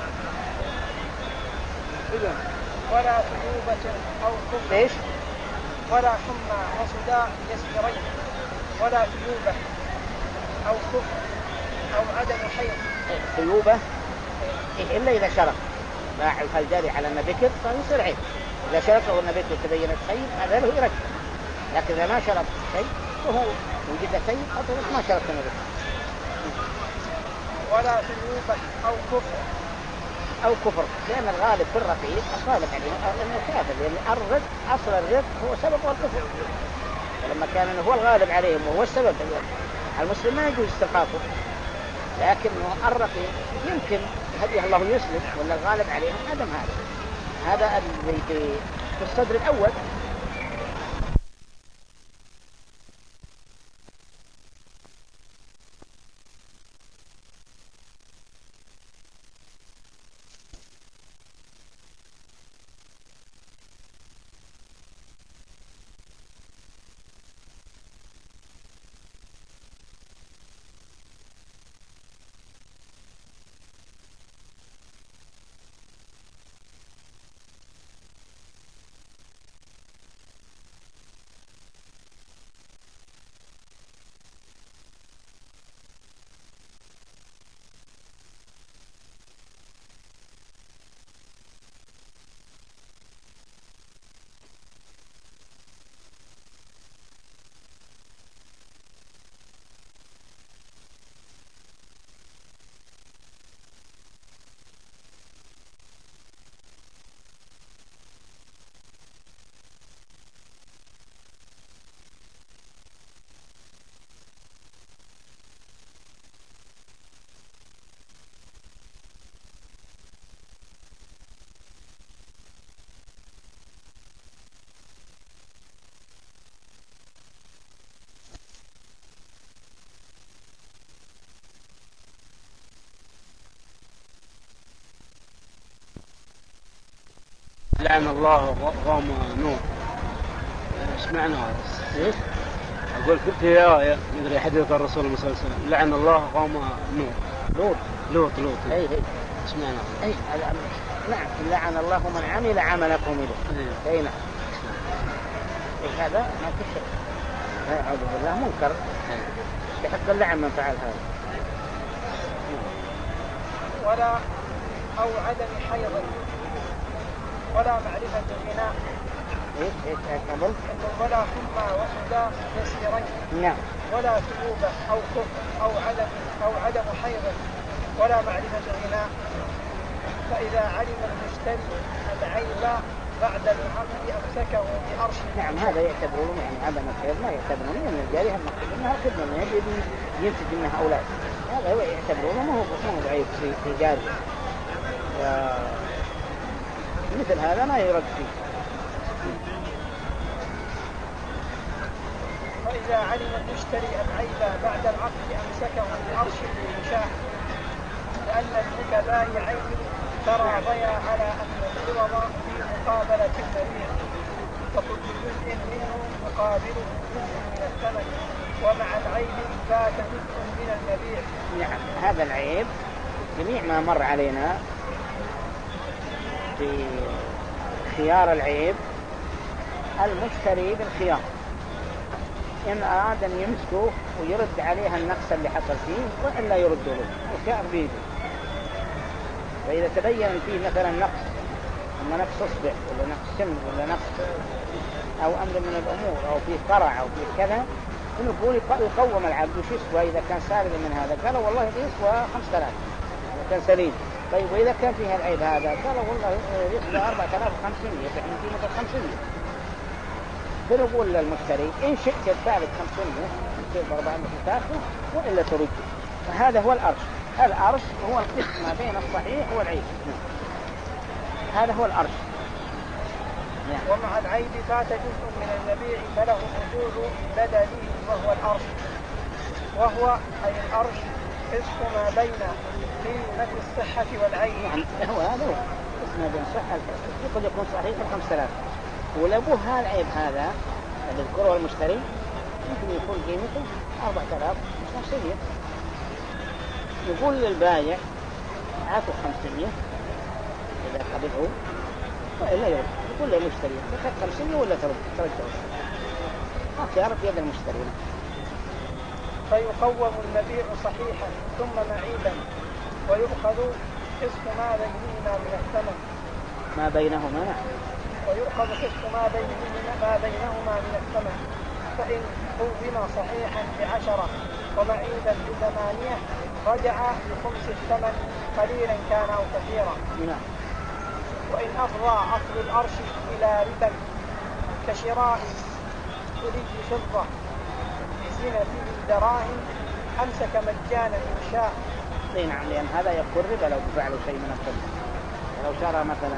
ولا ثيوبة أو كفر. ليش؟ ولا حمى وصداع يسيرين ولا ثيوبة أو كفر أو عدم حيض. ثيوبة إلا إذا شرط باع الجاري على أن ذكر فيصير عيب. إذا شرط أو أن ذكر تبينت خير هذا له يرجع، لكن إذا ما شرط شيء فهو وجد خير أو ما شرط أن ذكر. ولا ثيوبة أو كفر أو كفر، لأن الغالب في الرقيق الغالب عليه أنه كافر، لأن الرق أصل الرق هو سبب الكفر، ولما كان أنه هو الغالب عليهم وهو السبب المسلم ما يجوز استخافه، لكنه الرقيق يمكن هديه الله يسلم ولا الغالب عليهم عدم هذا. هذا اللي في الصدر الأول. لعن الله غام نور. ايش معنى هذا؟ ايش؟ اقول في آية مدري حديث الرسول صلى الله عليه وسلم لعن الله غام نور. لوط لوط لوط اي اي ايش معنى هذا؟ اي نعم، لعن الله من عمل عملكم به. اي نعم، هذا ما في شك، أعوذ بالله منكر بحق اللعن من فعل هذا. ولا أو عدم حيض ولا معرفة الغناء. ايش ايش قبل؟ ولا حمى وصداع يسيرين. نعم. ولا ثيوبة أو كفر أو عدم أو عدم حيض ولا معرفة الغناء. فإذا علم المشتري العيب بعد العقد أمسكه بأرش. نعم، هذا يعتبرون يعني عدم الحيض ما يعتبرون من الجارية المقصود انها خدمة من يجب ينتج منها أولاد، هذا هو يعتبرونه ما هو ما هو ضعيف في جارية. مثل هذا ما يرد فيه. وإذا علم المشتري العيب بعد العقد أمسكه بأرش المشاح، لأن الوكلاء عين تراضيا على أن العوض في مقابلة المبيع، فكل جزء منه مقابله جزء من الثمن، ومع العيب فات جزء من المبيع. نعم، هذا العيب جميع ما مر علينا في خيار العيب المشتري بالخيار، إن أراد أن يمسكه ويرد عليها النقص اللي حصل فيه وإلا يرد له وكأر بيده. فإذا تبين فيه مثلا نقص، أما نقص أصبع ولا نقص سن ولا نقص أو أمر من الأمور أو فيه قرع أو فيه كذا، نقول يقوم العبد وش يسوى إذا كان سالم من هذا؟ قالوا والله يسوى خمسة آلاف إذا كان سليم. طيب وإذا كان فيها العيب هذا؟ قالوا والله يسوى أربعة آلاف وخمسمائة، فإن قيمة خمسمائة. فنقول للمشتري إن شئت ادفع لك خمسمائة تصير أربعمائة تاخذ وإلا ترد. فهذا هو الأرش. الأرش هو القسم ما بين الصحيح والعيب. هذا هو الأرش. ومع العيب فات جزء من المبيع فله وجود بدله وهو الأرش، وهو أي الأرش قسم ما بين قيمة الصحة والعيب. هو هذا هو قسم ما بين الصحة قد يكون صحيح الخمسة آلاف، ولأبوه هذا العيب هذا الذي يذكره المشتري يمكن يكون قيمته أربعة آلاف وخمسمائة. يقول للبايع عطوا خمسمائة إذا قبضه وإلا يرد. يقول للمشتري تأخذ خمسمائة ولا ترد ترجعه. اختيار بيد المشتري. فيقوم المبيع صحيحا ثم معيبا ويؤخذ قسط ما بينهما من الثمن ما بينهما نعم ويؤخذ قسط ما بينهما ما بينهما من الثمن. فإن قوم صحيحا بعشرة ومعيبا بثمانية رجع بخمس الثمن قليلا كان أو كثيرا. نعم. وإن أفضى أصل الأرش إلى ربا كشراء ثلث فضة بزينة دراهم أمسك مجانا إن شاء. اي نعم، لأن هذا يكون ربا لو دفع له شيء من الفضة. لو شرى مثلا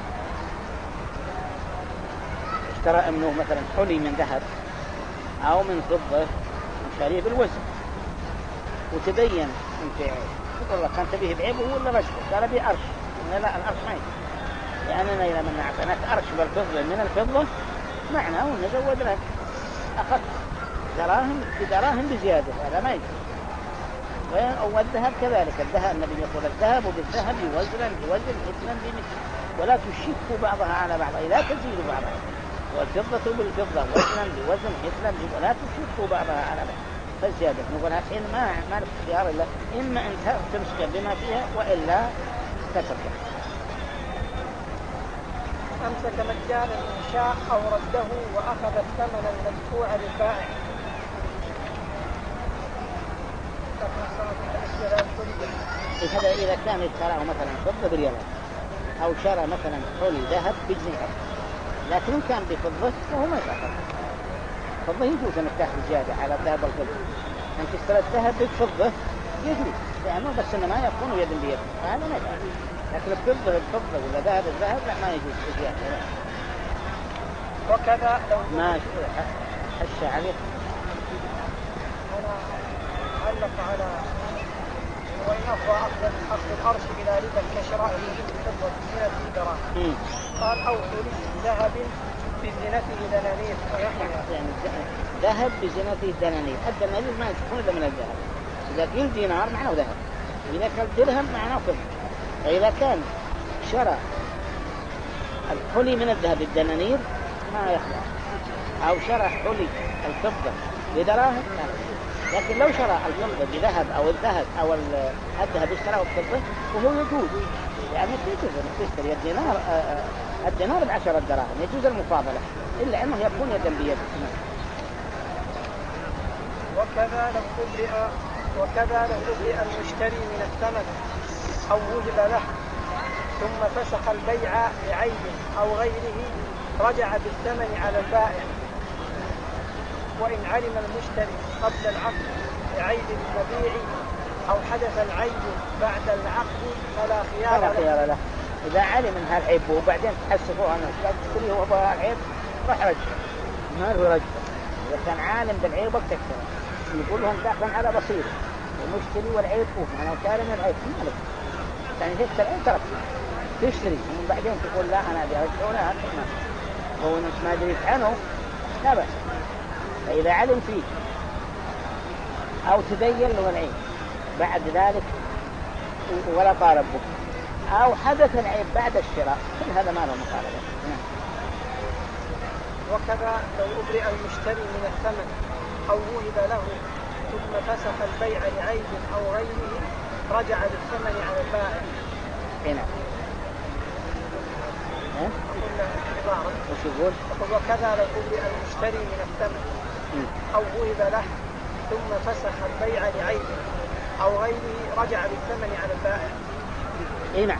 اشترى ابنه مثلا حلي من ذهب أو من فضة شاريه بالوزن وتبين انت يقول لك كان تبيه بعيبه ولا رشوه؟ قال بي أرش. لا لا الأرش ما يجب، لأننا إذا من أعطيناك أرش بالفضة من الفضة معناه أن زود لك أخذت دراهم بدراهم بزيادة، هذا ما يجب. والذهب كذلك، الذهب النبي يقول الذهب بالذهب وزنا بوزن مثلا بمثل ولا تشكوا بعضها على بعض لا تزيدوا بعضها، والفضة بالفضة وزنا بوزن مثلا ولا تشكوا بعضها على بعض فالزيادة. نقول حين ما ما لك اختيار إلا إما أن تمسك بما فيها وإلا تتركه. أمسك مجانا إن شاء أو رده وأخذ الثمن المدفوع للبائع. هذا إذا كان اشتراه مثلا فضة بريالات أو شرى مثلا حلي ذهب بجنيه، لكن كان بفضة وهو ما يتأخذ. فضة يجوز أن تأخذ زيادة على الذهب والفضة. أنت اشتريت ذهب بفضة يجوز لأنه بس إنه ما يكون يد بيد، هذا ما يتأخذ. لكن الفضة الفضة ولا ذهب الذهب لا ما يجوز زيادة. وكذا لو ما حش عليه أنا علق على وإن أفضى أخذ الأرش إلى ربا كشراء الفضة بزينة دراهم قال أو ثلث ذهب بزينته دنانير. يعني ذهب بزينته دنانير، الدنانير ما يكون إلا من الذهب. إذا كان دينار معناه ذهب، إذا كان درهم معناه فضة. فإذا كان شرى الحلي من الذهب الدنانير ما يخلع، أو شرى حلي الفضة بدراهم. لكن لو شرى الفضة بذهب أو الذهب أو الذهب اشتراه بفضة وهو يجوز، يعني يجوز أن تشتري الدينار الدينار بعشرة دراهم يجوز المفاضلة إلا أنه يكون يدا بيد. وكذا لو أبرئ وكذا لو أبرئ المشتري من الثمن أو وجب له ثم فسخ البيع بعيب أو غيره رجع بالثمن على البائع. وإن علم المشتري قبل العقد بعيب المبيع أو حدث العيب بعد العقد فلا خيار له. خيار له. إذا علم من هالعيب وبعدين تحسفوه أنا تشتريه هو العيب راح رجع ما له رجع. إذا كان عالم بالعيب وقتكتر يقول لهم داخلا على بصير المشتري والعيب فوق أنا كارم العيب مالك يعني تشتري العيب ترك تشتري ومن بعدين تقول لا أنا أبي أرجع ولا أرجع هو نفس ما دريت عنه لا بأس. فإذا علم فيه أو تبين له العيب بعد ذلك ولا طالب به أو حدث العيب بعد الشراء كل هذا ما له مطالبة. وكذا لو أبرئ المشتري من الثمن أو وهب له ثم فسخ البيع لعيب أو غيره رجع بالثمن على البائع. هنا أقول وش يقول؟ أقول وكذا لو أبرئ المشتري من الثمن أو وهب له ثم فسخ البيع لعيب أو غيره رجع بالثمن على البائع. هنا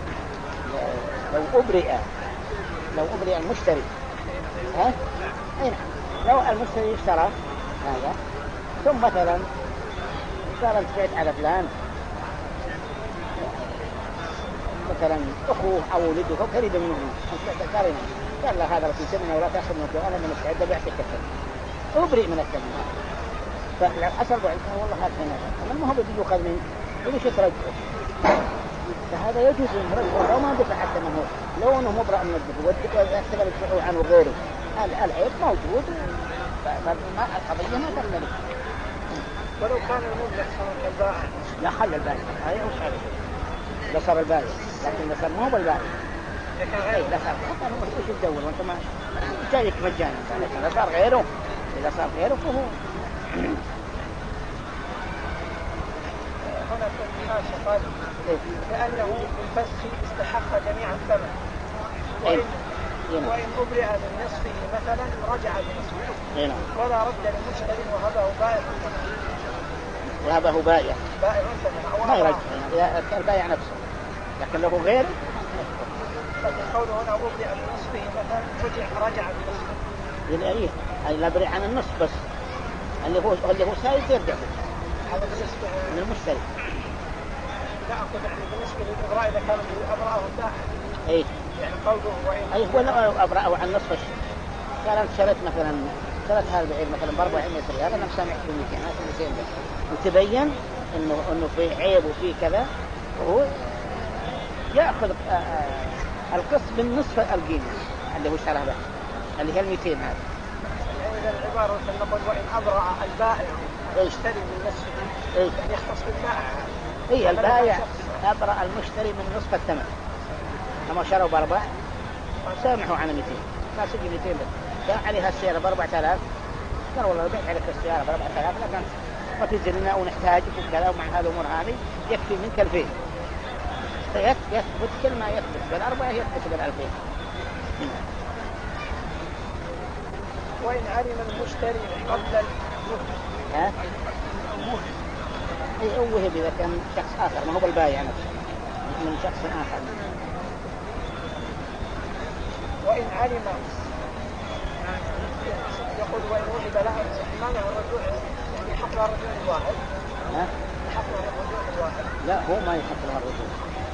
لو أبرئ لو أبرئ المشتري ها؟ هنا لو المشتري اشترى هذا ثم مثلا قال انت بعت على فلان مثلا اخوه او ولده او قريب منه قال قال له هذا في سنه ولا تاخذ منه انا من مستعد بعتك الثمن ابرئ من الثمن. فالحصل بعد والله هذا هنا ما هو بده يؤخذ منه وليش ترجعه؟ فهذا يجوز انه رجعه لو ما دفع حتى من هو لو انه مبرأ من الدفع واحتمل يدفعه عنه غيره العيب موجود فما القضيه ما تنمل. ولو كان المبلغ صار البائع لا خلى البائع هاي مش عليه لا صار البائع لكن لا صار مو بالبائع اي لا صار حتى هو ايش تدور وانت ما جايك مجانا لا صار غيره اذا صار غيره فهو هنا في قال لأنه بالفسخ استحق جميع الثمن وإن, وإن أبرئ من نصفه مثلا رجع بنصفه ولا رد لمشتري وهبه بائع وهبه بائع بائع ما يرجع البائع نفسه لكن له غير لكن قوله هنا أبرئ من نصفه مثلا رجع رجع بنصفه يعني أي لا برئ عن النصف بس اللي هو اللي هو سائل يرجع هذا بالنسبة للمشتري. لا أقول يعني بالنسبة للإبراء إذا كان أبرأه البائع إيه يعني قوله وإن أي هو لا أبرأه عن نصف الشيء قال أنت شريت مثلا شريت هذا البعير مثلا بأربعمائة ريال أنا مسامح في مئتين هذا مئتين بس وتبين إنه إنه في عيب وفي كذا وهو يأخذ القسط من نصف القيمة اللي هو شراه به اللي هي المئتين هذا. يعني إذا العبارة نقول وإن أبرأ البائع يشتري من نصفه إيه؟ يختص بالبائع. إيه البائع أبرأ المشتري من نصف الثمن لما شروا بأربع سامحوا عن مئتين ما سجل مئتين بس كان عليها السيارة بأربعة آلاف قال والله بيع عليك السيارة بأربعة آلاف لكن ما تنزلنا ونحتاجك وكذا ومع هذا الأمور هذه يكفي منك الفين يثبت كل ما يثبت بالأربعة يثبت بالألفين. وإن علم المشتري قبل المهر ها؟ أي أوهب إذا كان شخص آخر ما هو بالبايع نفسه من شخص آخر. وإن علم يقول وإن وهب له مانع الرجوع يعني حق له الرجوع الواحد ها؟ حق له الرجوع الواحد لا هو ما يحق له الرجوع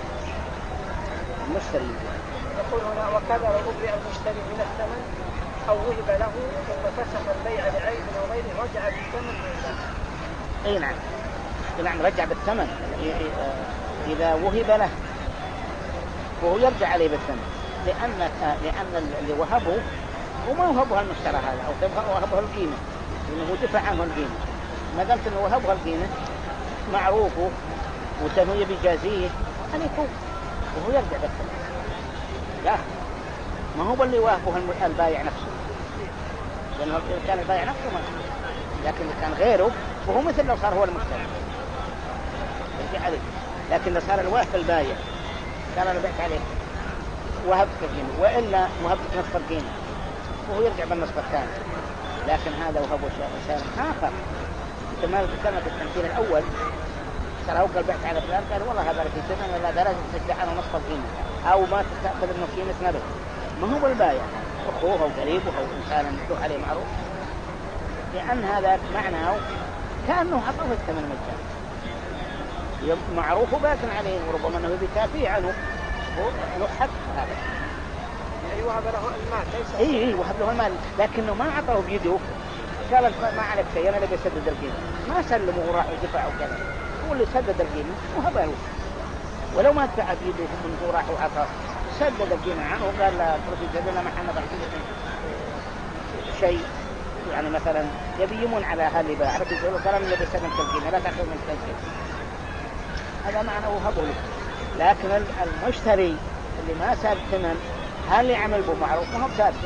المشتري يقول هنا وكذا لو أبرئ المشتري من الثمن أو وهب له ثم فسخ البيع لعيب أو غيره رجع بالثمن اي نعم نعم رجع بالثمن إذا وهب له وهو يرجع عليه بالثمن لأن لأن اللي وهبه وما وهبه المشترى هذا أو وهبه القيمة لأنه دفع عنه القيمة ما دامت أنه وهبه القيمة معروفه وتنويه بجازيه أن يكون وهو يرجع بالثمن لا ما هو اللي وهبه البايع نفسه لأنه كان البايع نفسه ما لكن كان غيره وهو مثل لو صار هو المشتري يرجع عليه. لكن لو صار الواهب البايع قال أنا بعت عليك وهبتك القيمة وإلا وهبتك نصف القيمة وهو يرجع بالنصف الثاني لكن هذا وهبه شيء آخر كما كلمة التمثيل الأول ترى هو قال بعت على فلان قال والله هذا في سنة لا درجة تجدع عنه نصف القيمة أو ما تأخذ منه قيمة نبت ما هو البايع أخوه أو قريبه أو إنسان له عليه معروف لأن هذا معناه كأنه عطوه الثمن مجانا معروف باكن عليه وربما أنه بكافي عنه له حق هذا أي وهب له المال ليس إيه إيه وهب له المال لكنه ما عطاه بيده قال ما عليك شيء أنا اللي بسدد القيمة ما سلمه وراح يدفع وكذا هو اللي سدد القيمة وهبه له ولو ما دفع بيده منه راح وعطاه سدد القيمة عنه وقال لا ترفي لنا محمد رحمه شيء يعني مثلا يبيمون على هاللي باع عرفت يقولوا كلام اللي بيسدد القيمة لا تأخذ من القيمة هذا معنى وهبه له. لكن المشتري اللي ما ساد ثمن هل يعمل به معروف ما هو بسادته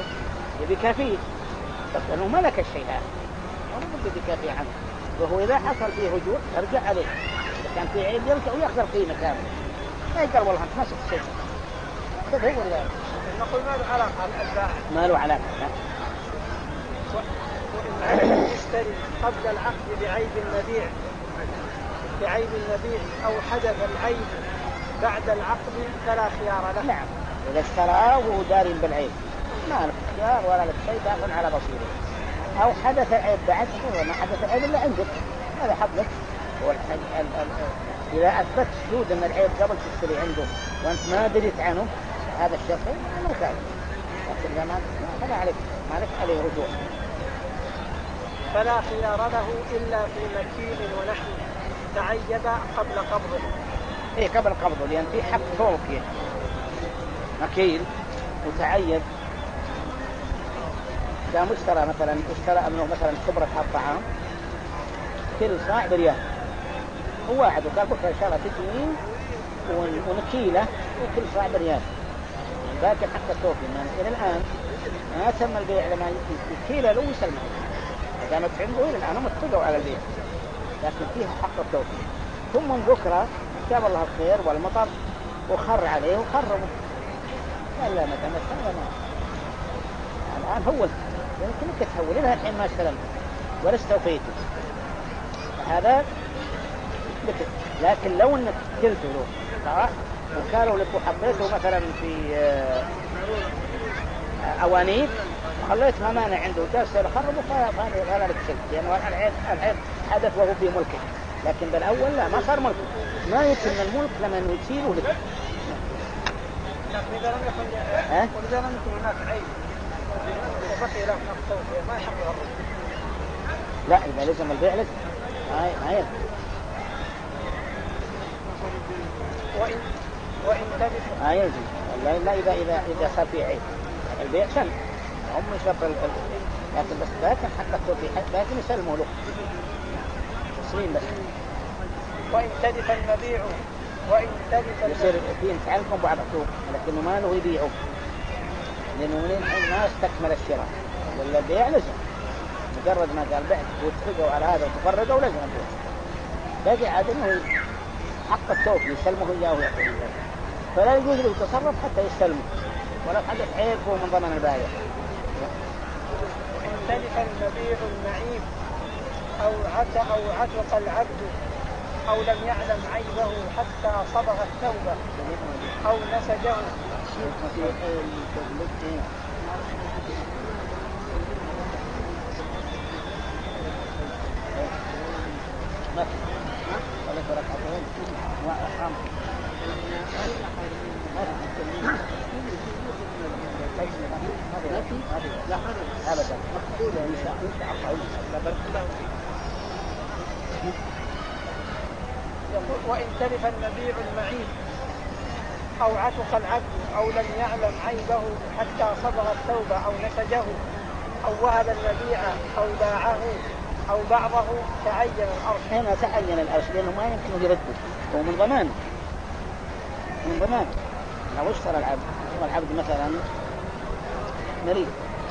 يبي كافيه، بس أنه ملك الشيء هذا وما بده بكافيه عنه، وهو إذا حصل فيه رجوع يرجع عليه، إذا كان فيه عيب يرجع ويأخذ القيمة كاملة، ما يقال والله أنت مسك الشيء هذا هو ولا نقول ما له علاقة البائع ما له علاقة. وإن يشتري قبل العقد بعيب المبيع بعيب المبيع أو حدث العيب بعد العقد فلا خيار له. نعم، إذا اشتراه وهو دار بالعيب ما له خيار ولا له شيء، داخل على بصيره. أو حدث العيب بعد، ما حدث العيب إلا عندك هذا حظك. إذا أثبت وجود أن العيب قبل تشتري عنده وأنت ما دريت عنه هذا الشخص ما كان، لكن إذا ما فلا عليك ما لك عليه رجوع. فلا خيار له إلا في مكيل ونحو تعيب قبل قبضه. إيه قبل قبضه، لأن في حق توكيل مكيل وتعيب. إذا مشترى مثلا اشترى أنه مثلا خبرة الطعام كل صاع بريال، هو واحد وقال بكرة إن شاء الله تجيني ونكيلة وكل صاع بريال، باقي حق التوكيل. يعني إلى الآن ما تم البيع لما يكيله لو يسلمه، كانت عنده إلى الآن هم اتفقوا على البيع، لكن فيها حق التوكيل. ثم من بكرة جاب الله الخير والمطر وخر عليه وخرمه، قال لا متى مثلا الآن هو يمكن انك تحول لها الحين ما استلمت ولا استوفيته هذا لك. لكن لو انك قلت له صح وكانوا لك وحطيته مثلا في اوانيك وخليتها مانع عنده وجالس يخربه فهذا لك شيء، لانه يعني العيب العيب حدث وهو في ملكه، لكن بالاول لا ما صار ملكه، ما يمكن الملك لما يشيله لك. لكن اذا لم يكن ها واذا لم يكن هناك عيب وبقي له نقص توفيه ما يحق له. لا إذا لزم البيع لك ما يلزم. وإن وإن تلف ما يلزم لا إلا إذا إذا إذا صار فيه عيب البيع سلم هم يشرب لكن بس لكن حق التوفيه لكن يسلموا له تسليم بس. وإن تلف المبيع وإن تلف يصير فيه نتعلمكم بعض السوق لكنه ما له يبيعه، لأنه من الحين ما استكمل الشراء ولا البيع لزم، مجرد ما قال بعت واتفقوا على هذا وتفرقوا لازم البيع. باقي عاد انه حق التوفي يسلمه اياه ويعطيه اياه، فلا يجوز له يتصرف حتى يستلمه ولا حدث عيب هو من ضمن البايع. وإن تلف المبيع المعيب أو عت أو عتق العبد أو لم يعلم عيبه حتى صبغ الثوب أو نسجه. وإن تلف المبيع المعيب أو عتق العبد أو لم يعلم عيبه حتى صبغ الثوب أو نسجه أو وهب المبيع أو باعه أو بعضه تعين الأرش. هنا تعين الأرش لأنه ما يمكن يرده، هو من ضمانه من ضمانه. لو اشترى العبد والعبد مثلا مريض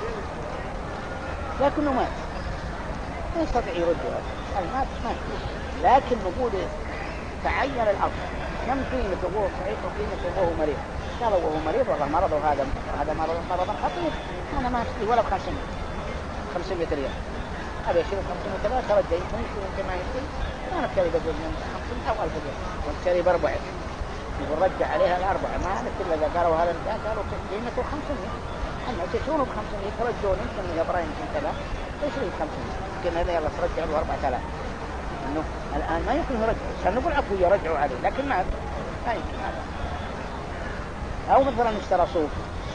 لكنه مات ما يستطيع يرده، المات مات، لكن نقول تعين الأرش كم قيمته وهو صحيح وقيمته وهو مريض. قالوا وهو مريض والله مرض وهذا هذا مرض مرضا خطير أنا ما أشتري ولا بخمسمية خمسمية ريال، هذا يشتري خمسمية ثلاثة ترجع يمكن ما يشتري ما نشتري بجوز من خمسمية أو ألف ريال ونشتري بأربعة يقول رجع عليها الأربعة ما هذا كله. إذا قالوا هذا الإنسان قالوا قيمته خمسمية أما يشترونه بخمسمية ترجعون يمكن من قبرين يمكن كذا يشتري بخمسمية يمكن هذا يلا ترجع له أربعة آلاف. إنه الآن ما يمكن يرجع عشان نقول عفوا يرجعوا عليه لكن ما ما يمكن هذا. أو مثلا اشترى صوف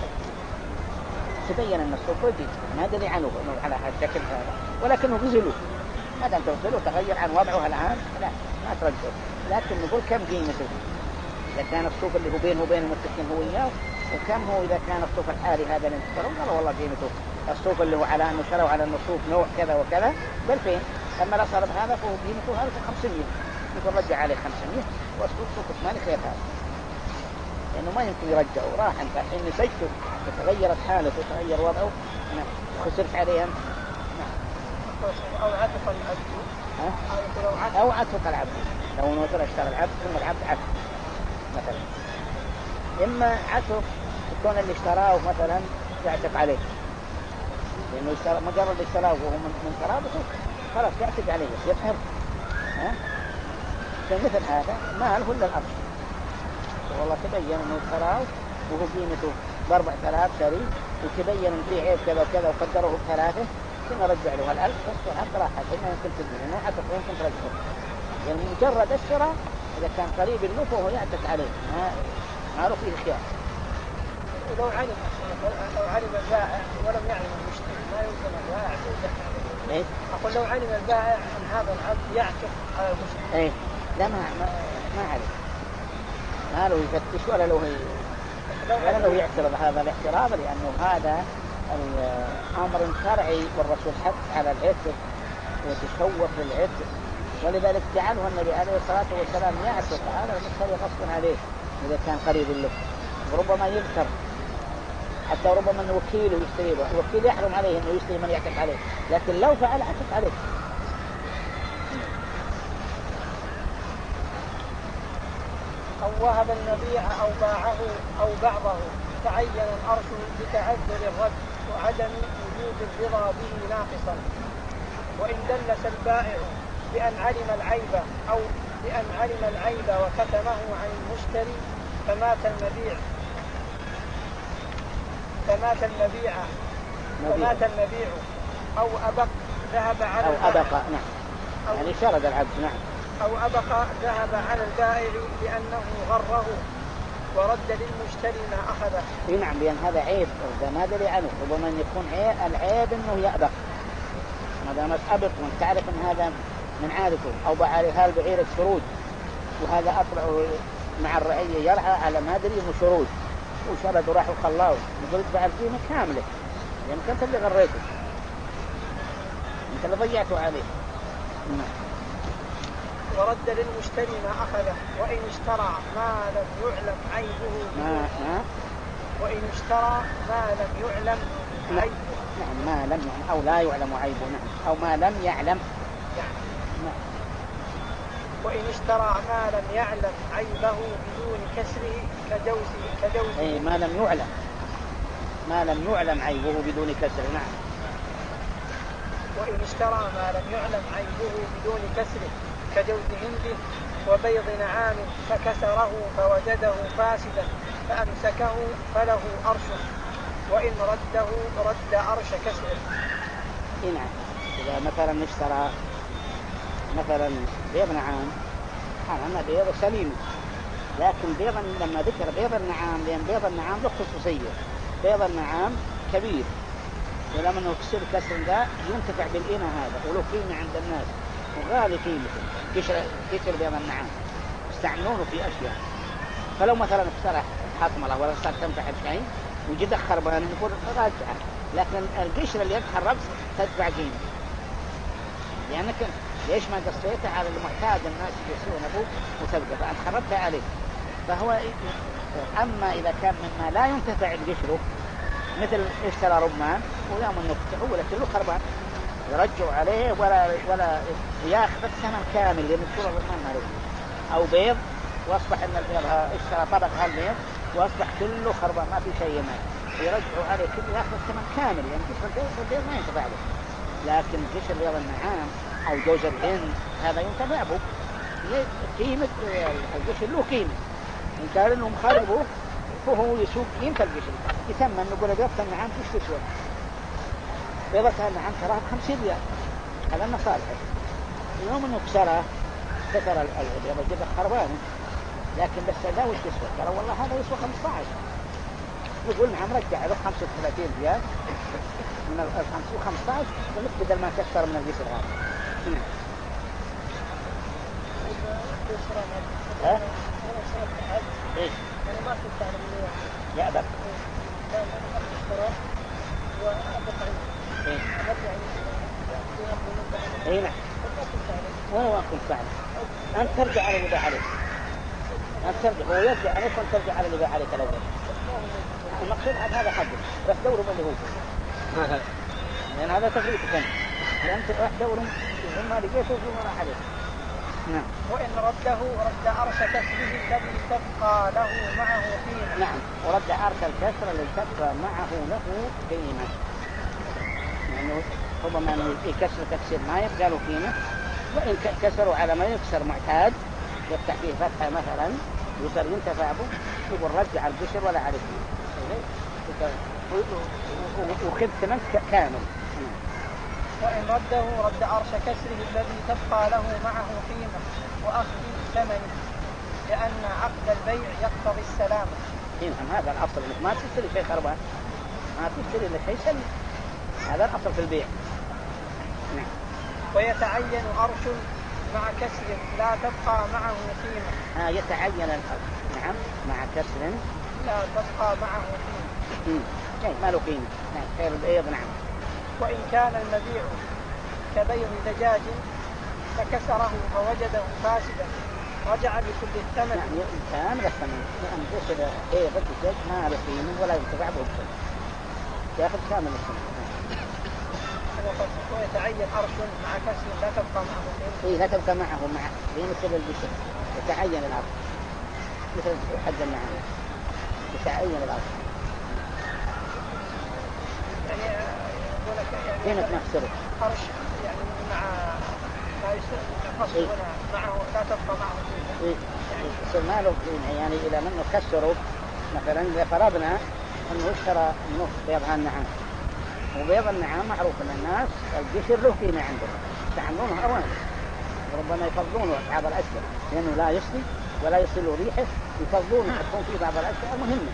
تبين أن الصوف جديد ما دري عنه على هذا الشكل هذا ولكنه غزله ما دام تغسله تغير عن وضعه الآن لا ما ترجعه، لكن نقول كم قيمته إذا كان الصوف اللي هو بينه وبين المتكين هو إياه وكم هو إذا كان الصوف الحالي هذا اللي اشتروا قالوا والله قيمته الصوف اللي هو على أنه شروا على أنه صوف نوع كذا وكذا بألفين، أما لا صار بهذا فهو قيمته ألف وخمسمية نقول رجع عليه خمسمية والصوف صوف عثماني خير هذا لأنه ما يمكن يرجعه راح أنت الحين نسجته وتغيرت حالته وتغير وضعه نعم خسرت عليهم. نعم. أو عتق العبد. ها؟ أو عتق العبد، لو مثلا اشترى العبد ثم العبد عتق مثلا. إما عتق يكون اللي اشتراه مثلا يعتق عليه، لأنه اشترى مجرد اشتراه وهو من قرابته خلاص يعتق عليه يفهم. ها؟ فمثل هذا ما له إلا الأرض، والله تبين أنه اشتراه وهو قيمته بأربع ثلاث شري، وتبين أن فيه عيب كذا وكذا وقدره بثلاثة، ثم رجع له الألف والصحة راحة، إنه يمكن تدين إنه حتى يمكن ترجعه. يعني مجرد الشراء إذا كان قريب له فهو يعتق عليه، ما ما له فيه خيار. لو علم لو علم البائع ولم يعلم المشتري ما يمكن البائع يوجد عليه. أقول لو علم البائع أن هذا العبد يعتق على المشتري. إيه لا ما ما, ما علم، ما له يفتش ولا له ولا له يعترض هذا الاعتراض، لأنه هذا الأمر شرعي والرسول حث على العتق وتشوف للعتق، ولذلك جعله النبي عليه الصلاة والسلام يعتق على المشتري غصبا عليه إذا كان قريب له، وربما يذكر حتى ربما أن وكيله يشتري له، الوكيل يحرم عليه أنه يشتري من يعتق عليه، لكن لو فعل عتق عليه. أو وهب المبيع أو باعه أو بعضه تعين الأرش بتعذر الرد وعدم وجود الرضا به ناقصا. وإن دلس البائع بأن علم العيب أو بأن علم العيب وكتمه عن المشتري فمات المبيع فمات المبيع فمات المبيع أو أبق ذهب على أو أبق نعم يعني شرد العبد نعم أو أبق ذهب على البائع لأنه غره ورد للمشتري ما أخذه. نعم لأن هذا عيب ما دليل عنه، ربما أن يكون العيب أنه يأبق، ما دامت أبق وأنت تعرف أن هذا من عادته، أو باع عليها البعير الشرود وهذا أطلع مع الرعية يرعى على ما دري أنه شرود وشرد وراح وخلاه، يقول ادفع القيمة كاملة لأن كنت اللي غريته أنت اللي ضيعته عليه. نعم. ورد للمشتري ما أخذه وإن اشترى ما لم يعلم عيبه ما ما وإن اشترى ما لم يعلم عيبه نعم ما لم يعني أو لا يعلم عيبه نعم أو ما لم يعلم يعني. نعم. وإن اشترى ما لم يعلم عيبه بدون كسره كجوزه كجوزه أي ما لم يعلم ما لم يعلم عيبه بدون كسره. نعم. وإن اشترى ما لم يعلم عيبه بدون كسره كجوز هند وبيض نعام فكسره فوجده فاسدا فأمسكه فله أرشه وإن رده رد أرش كسره. نعم. إذا مثلا اشترى مثلا بيض نعام أنا بيض سليم، لكن بيض لما ذكر بيض النعام لأن بيض النعام له خصوصية، بيض النعام كبير ولما انه كسر كسر ذا ينتفع بالإناء هذا وله قيمة عند الناس وغالي قيمته كسر كسر بيض النعام استعملونه في أشياء. فلو مثلا اقترح حطمله ولا صار تنفع شيء وجد خربان نقول راجعه، لكن القشرة اللي يدخل الربس تدفع قيمة لأنك يعني ليش ما قصيته على المحتاج الناس يسوون أبوه وتبقى فأنت خربتها عليه. فهو أما إذا كان مما لا ينتفع القشره مثل اشترى رمان ويوم النقطة هو لكن له خربان يرجعوا عليه ولا ولا ياخذ الثمن كامل لأن الشرى الرمان ما له. أو بيض واصبح ان البيض اشترى طبق هالبيض واصبح كله خربان ما في شيء ما يرجعوا عليه كله ياخذ الثمن كامل لأن يعني قشر البيض البيض ما ينتفع له، لكن قشر بيض النعام أو جوز الهند هذا ينتفع به قيمة القشر له قيمة إن كان إنه مخربه فهو يسوق قيمة القشر يثمن نقول بيضة النعام كيش تسوى بيضة النعام تراها بخمسين ريال هذا النصالح اليوم إنه كسره كسر البيضة جدا خربانه لكن بس لا وش يسوى ترى والله هذا يسوى خمسة عشر يقول نعم رجع له خمسة وثلاثين ريال من الخمسة وخمسة عشر ونبدأ ما كسر من القشر هذا. ها؟ إيه؟ أنا ما كنت أعلم إنه يا أبد. إيه؟ إيه نعم. وين ما كنت أعلم؟ أنت ترجع على اللي باع عليك. أنت ترجع هو يرجع عليك وأنت ترجع على اللي باع عليك الأول. المقصود عن هذا حقه بس دوره من اللي هو. لأن هذا تفريط فن أنت واحدة ورم ما لقيته في مرة حدث. نعم. وإن رده رد عرش كسره الذي تبقى له معه قيمة. نعم ورد عرش الكسر الذي تبقى معه له قيمة. يعني ربما أنه يكسر تكسير ما يبقى له قيمة، وإن كسروا على ما يكسر معتاد يفتح فيه فتحة مثلا يقدر ينتفع به يقول رجع البشر ولا عليه وخذ ثمن كامل. وإن رده رد عرش كسره الذي تبقى له معه قيمة وأخذ ثمنه، لأن عقد البيع يقتضي السلامة. نعم هذا الأصل، إنك ما تشتري شيء خربان، ما تشتري لك شيء سلم، هذا الأصل في البيع. نعم. ويتعين عرش مع كسر لا تبقى معه قيمة. ها يتعين العرش نعم مع كسر لا تبقى معه قيمة. شيء ما له قيمة. نعم خير البيض. نعم. وإن كان المبيع كبيع دجاج فكسره فوجده فاسدا رجع بكل الثمن. يعني كان الثمن لأن كسر بيض الدجاج ما له قيمة ولا ينتفع به الثمن، يأخذ كامل الثمن. ويتعين عرش مع كسر لا تبقى معه قيمة. إيه لا تبقى معه مع قيمة البشر، يتعين العرش مثل حد المعاني يتعين العرش. يعني قيمة نفسه عرش يعني مع ما يصير إيه؟ معه لا تبقى معه قيمة. إيه؟ يعني يصير ما له قيمة، يعني إذا منه كسروا مثلا إذا فرضنا أنه اشترى منه بيض النعام، وبيض النعام معروف أن الناس القشر له قيمة عندهم يستعملونه أواني، وربما يفضلونه بعض الأشياء لأنه لا يصلي ولا يصل ريحه، يفضلونه يحطون فيه بعض الأشياء المهمة،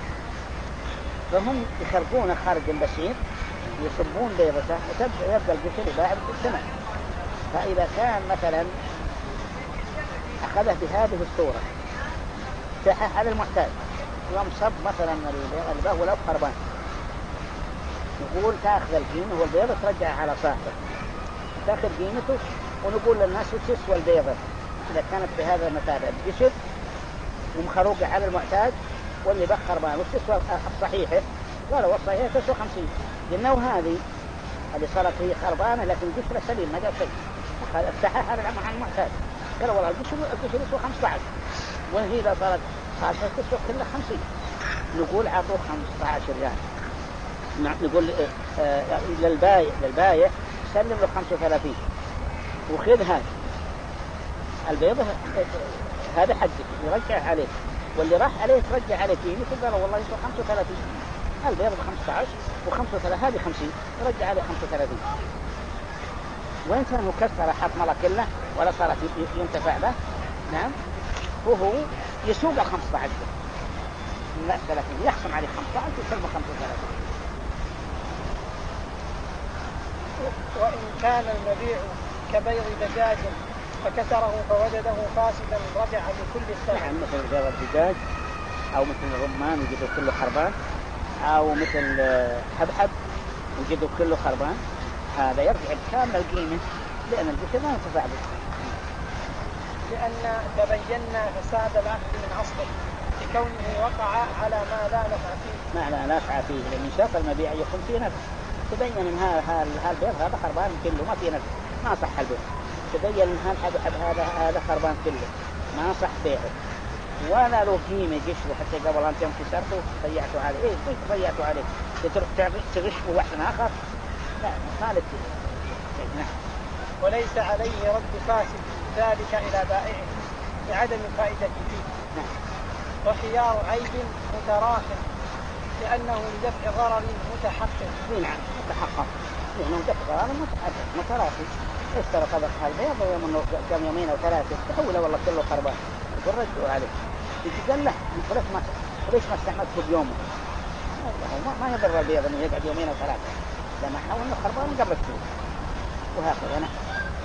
فهم يخرجون خارج البشير يصبون بيضته وتبدأ يبدأ القشر يباع بالثمن. فإذا كان مثلا أخذه بهذه الصورة سحح على المحتاج يوم صب مثلا البيض ولو خربان، نقول تأخذ القيمة والبيضة ترجع على صاحبه، تأخذ قيمته ونقول للناس وتسوى البيضة إذا كانت بهذا المثابة القشر ومخروقة على المعتاد واللي بخر بان وتسوى الصحيحة، قالوا الصحيحة تسوى خمسين، لأنه هذه اللي صارت هي خربانة لكن قشرة سليم ما جاب شيء، افتحها على المعتاد قالوا والله القشر القشر يسوى خمسة عشر، وهي إذا صارت عشرة تسوى كلها خمسين، نقول عطوه خمسة عشر ريال. نعم نقول آه للبايع للبايع سلم له خمسة وثلاثين وخذ هذا البيضة هذا حقك يرجع عليه، واللي راح عليه ترجع عليه فيه مثل قالوا والله يسوى خمسة وثلاثين، البيضة خمسة عشر وخمسة وثلاثين هذه خمسين يرجع عليه خمسة وثلاثين. وإن كان مكسر حط ملا كله ولا صارت ينتفع به نعم وهو يسوق الخمسة عشر لا ثلاثين يخصم عليه خمسة عشر ويسلم خمسة وثلاثين. وإن كان المبيع كبيض دجاج فكسره فوجده فاسدا رجع بكل الثمن. نعم مثل بيض الدجاج أو مثل الرمان وجده كله خربان أو مثل حبحب وجده كله خربان، هذا يرجع بكامل القيمة لأن القشر ما ينتفع به، لأن تبينا فساد العقد من أصله لكونه وقع على ما لا نفع فيه. ما لا نفع فيه، لأن شاف المبيع يكون فيه نفع، تبين ان هذا البيض هذا خربان كله ما فيه نفع ما صح البيع، تبين ان هالحبحب هذا هذا خربان كله ما صح بيعه ولا له قيمة قشره، حتى قبل أن يوم كسرته ضيعته عليه، إيه ضيعته عليه تروح تغش بواحد آخر لا خالد نعم. وليس عليه رد فاسد ذلك إلى بائعه لعدم فائدة فيه. نعم. وخيار عيب متراخٍ لأنه لدفع ضرر متحقق. نعم متحقق لأنه دفع ضرر متحقق متراخٍ، اشترى طبق هالبيض ويوم كم يومين أو ثلاثة تحوله والله كله خربان يقول رجعوا عليه يقول له ليش ما ليش ما استعملته بيومه، ما ما يضر البيض إنه يقعد يومين أو ثلاثة لما حاول إنه خربان قبل الشهور وهكذا. نعم.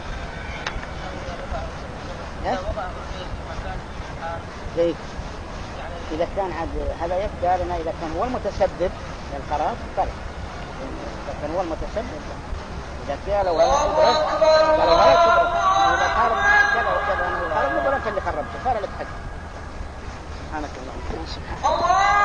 زي إذا كان عاد هذا يبقى لنا إذا كان هو المتسبب للخراب فرق، إذا كان هو المتسبب إذا كان لو هذا كبرت قالوا هذا كبرت إذا خرب كذا وكذا أنا الخرب نقول أنت اللي خربته صار لك حق. سبحانك اللهم وبحمدك.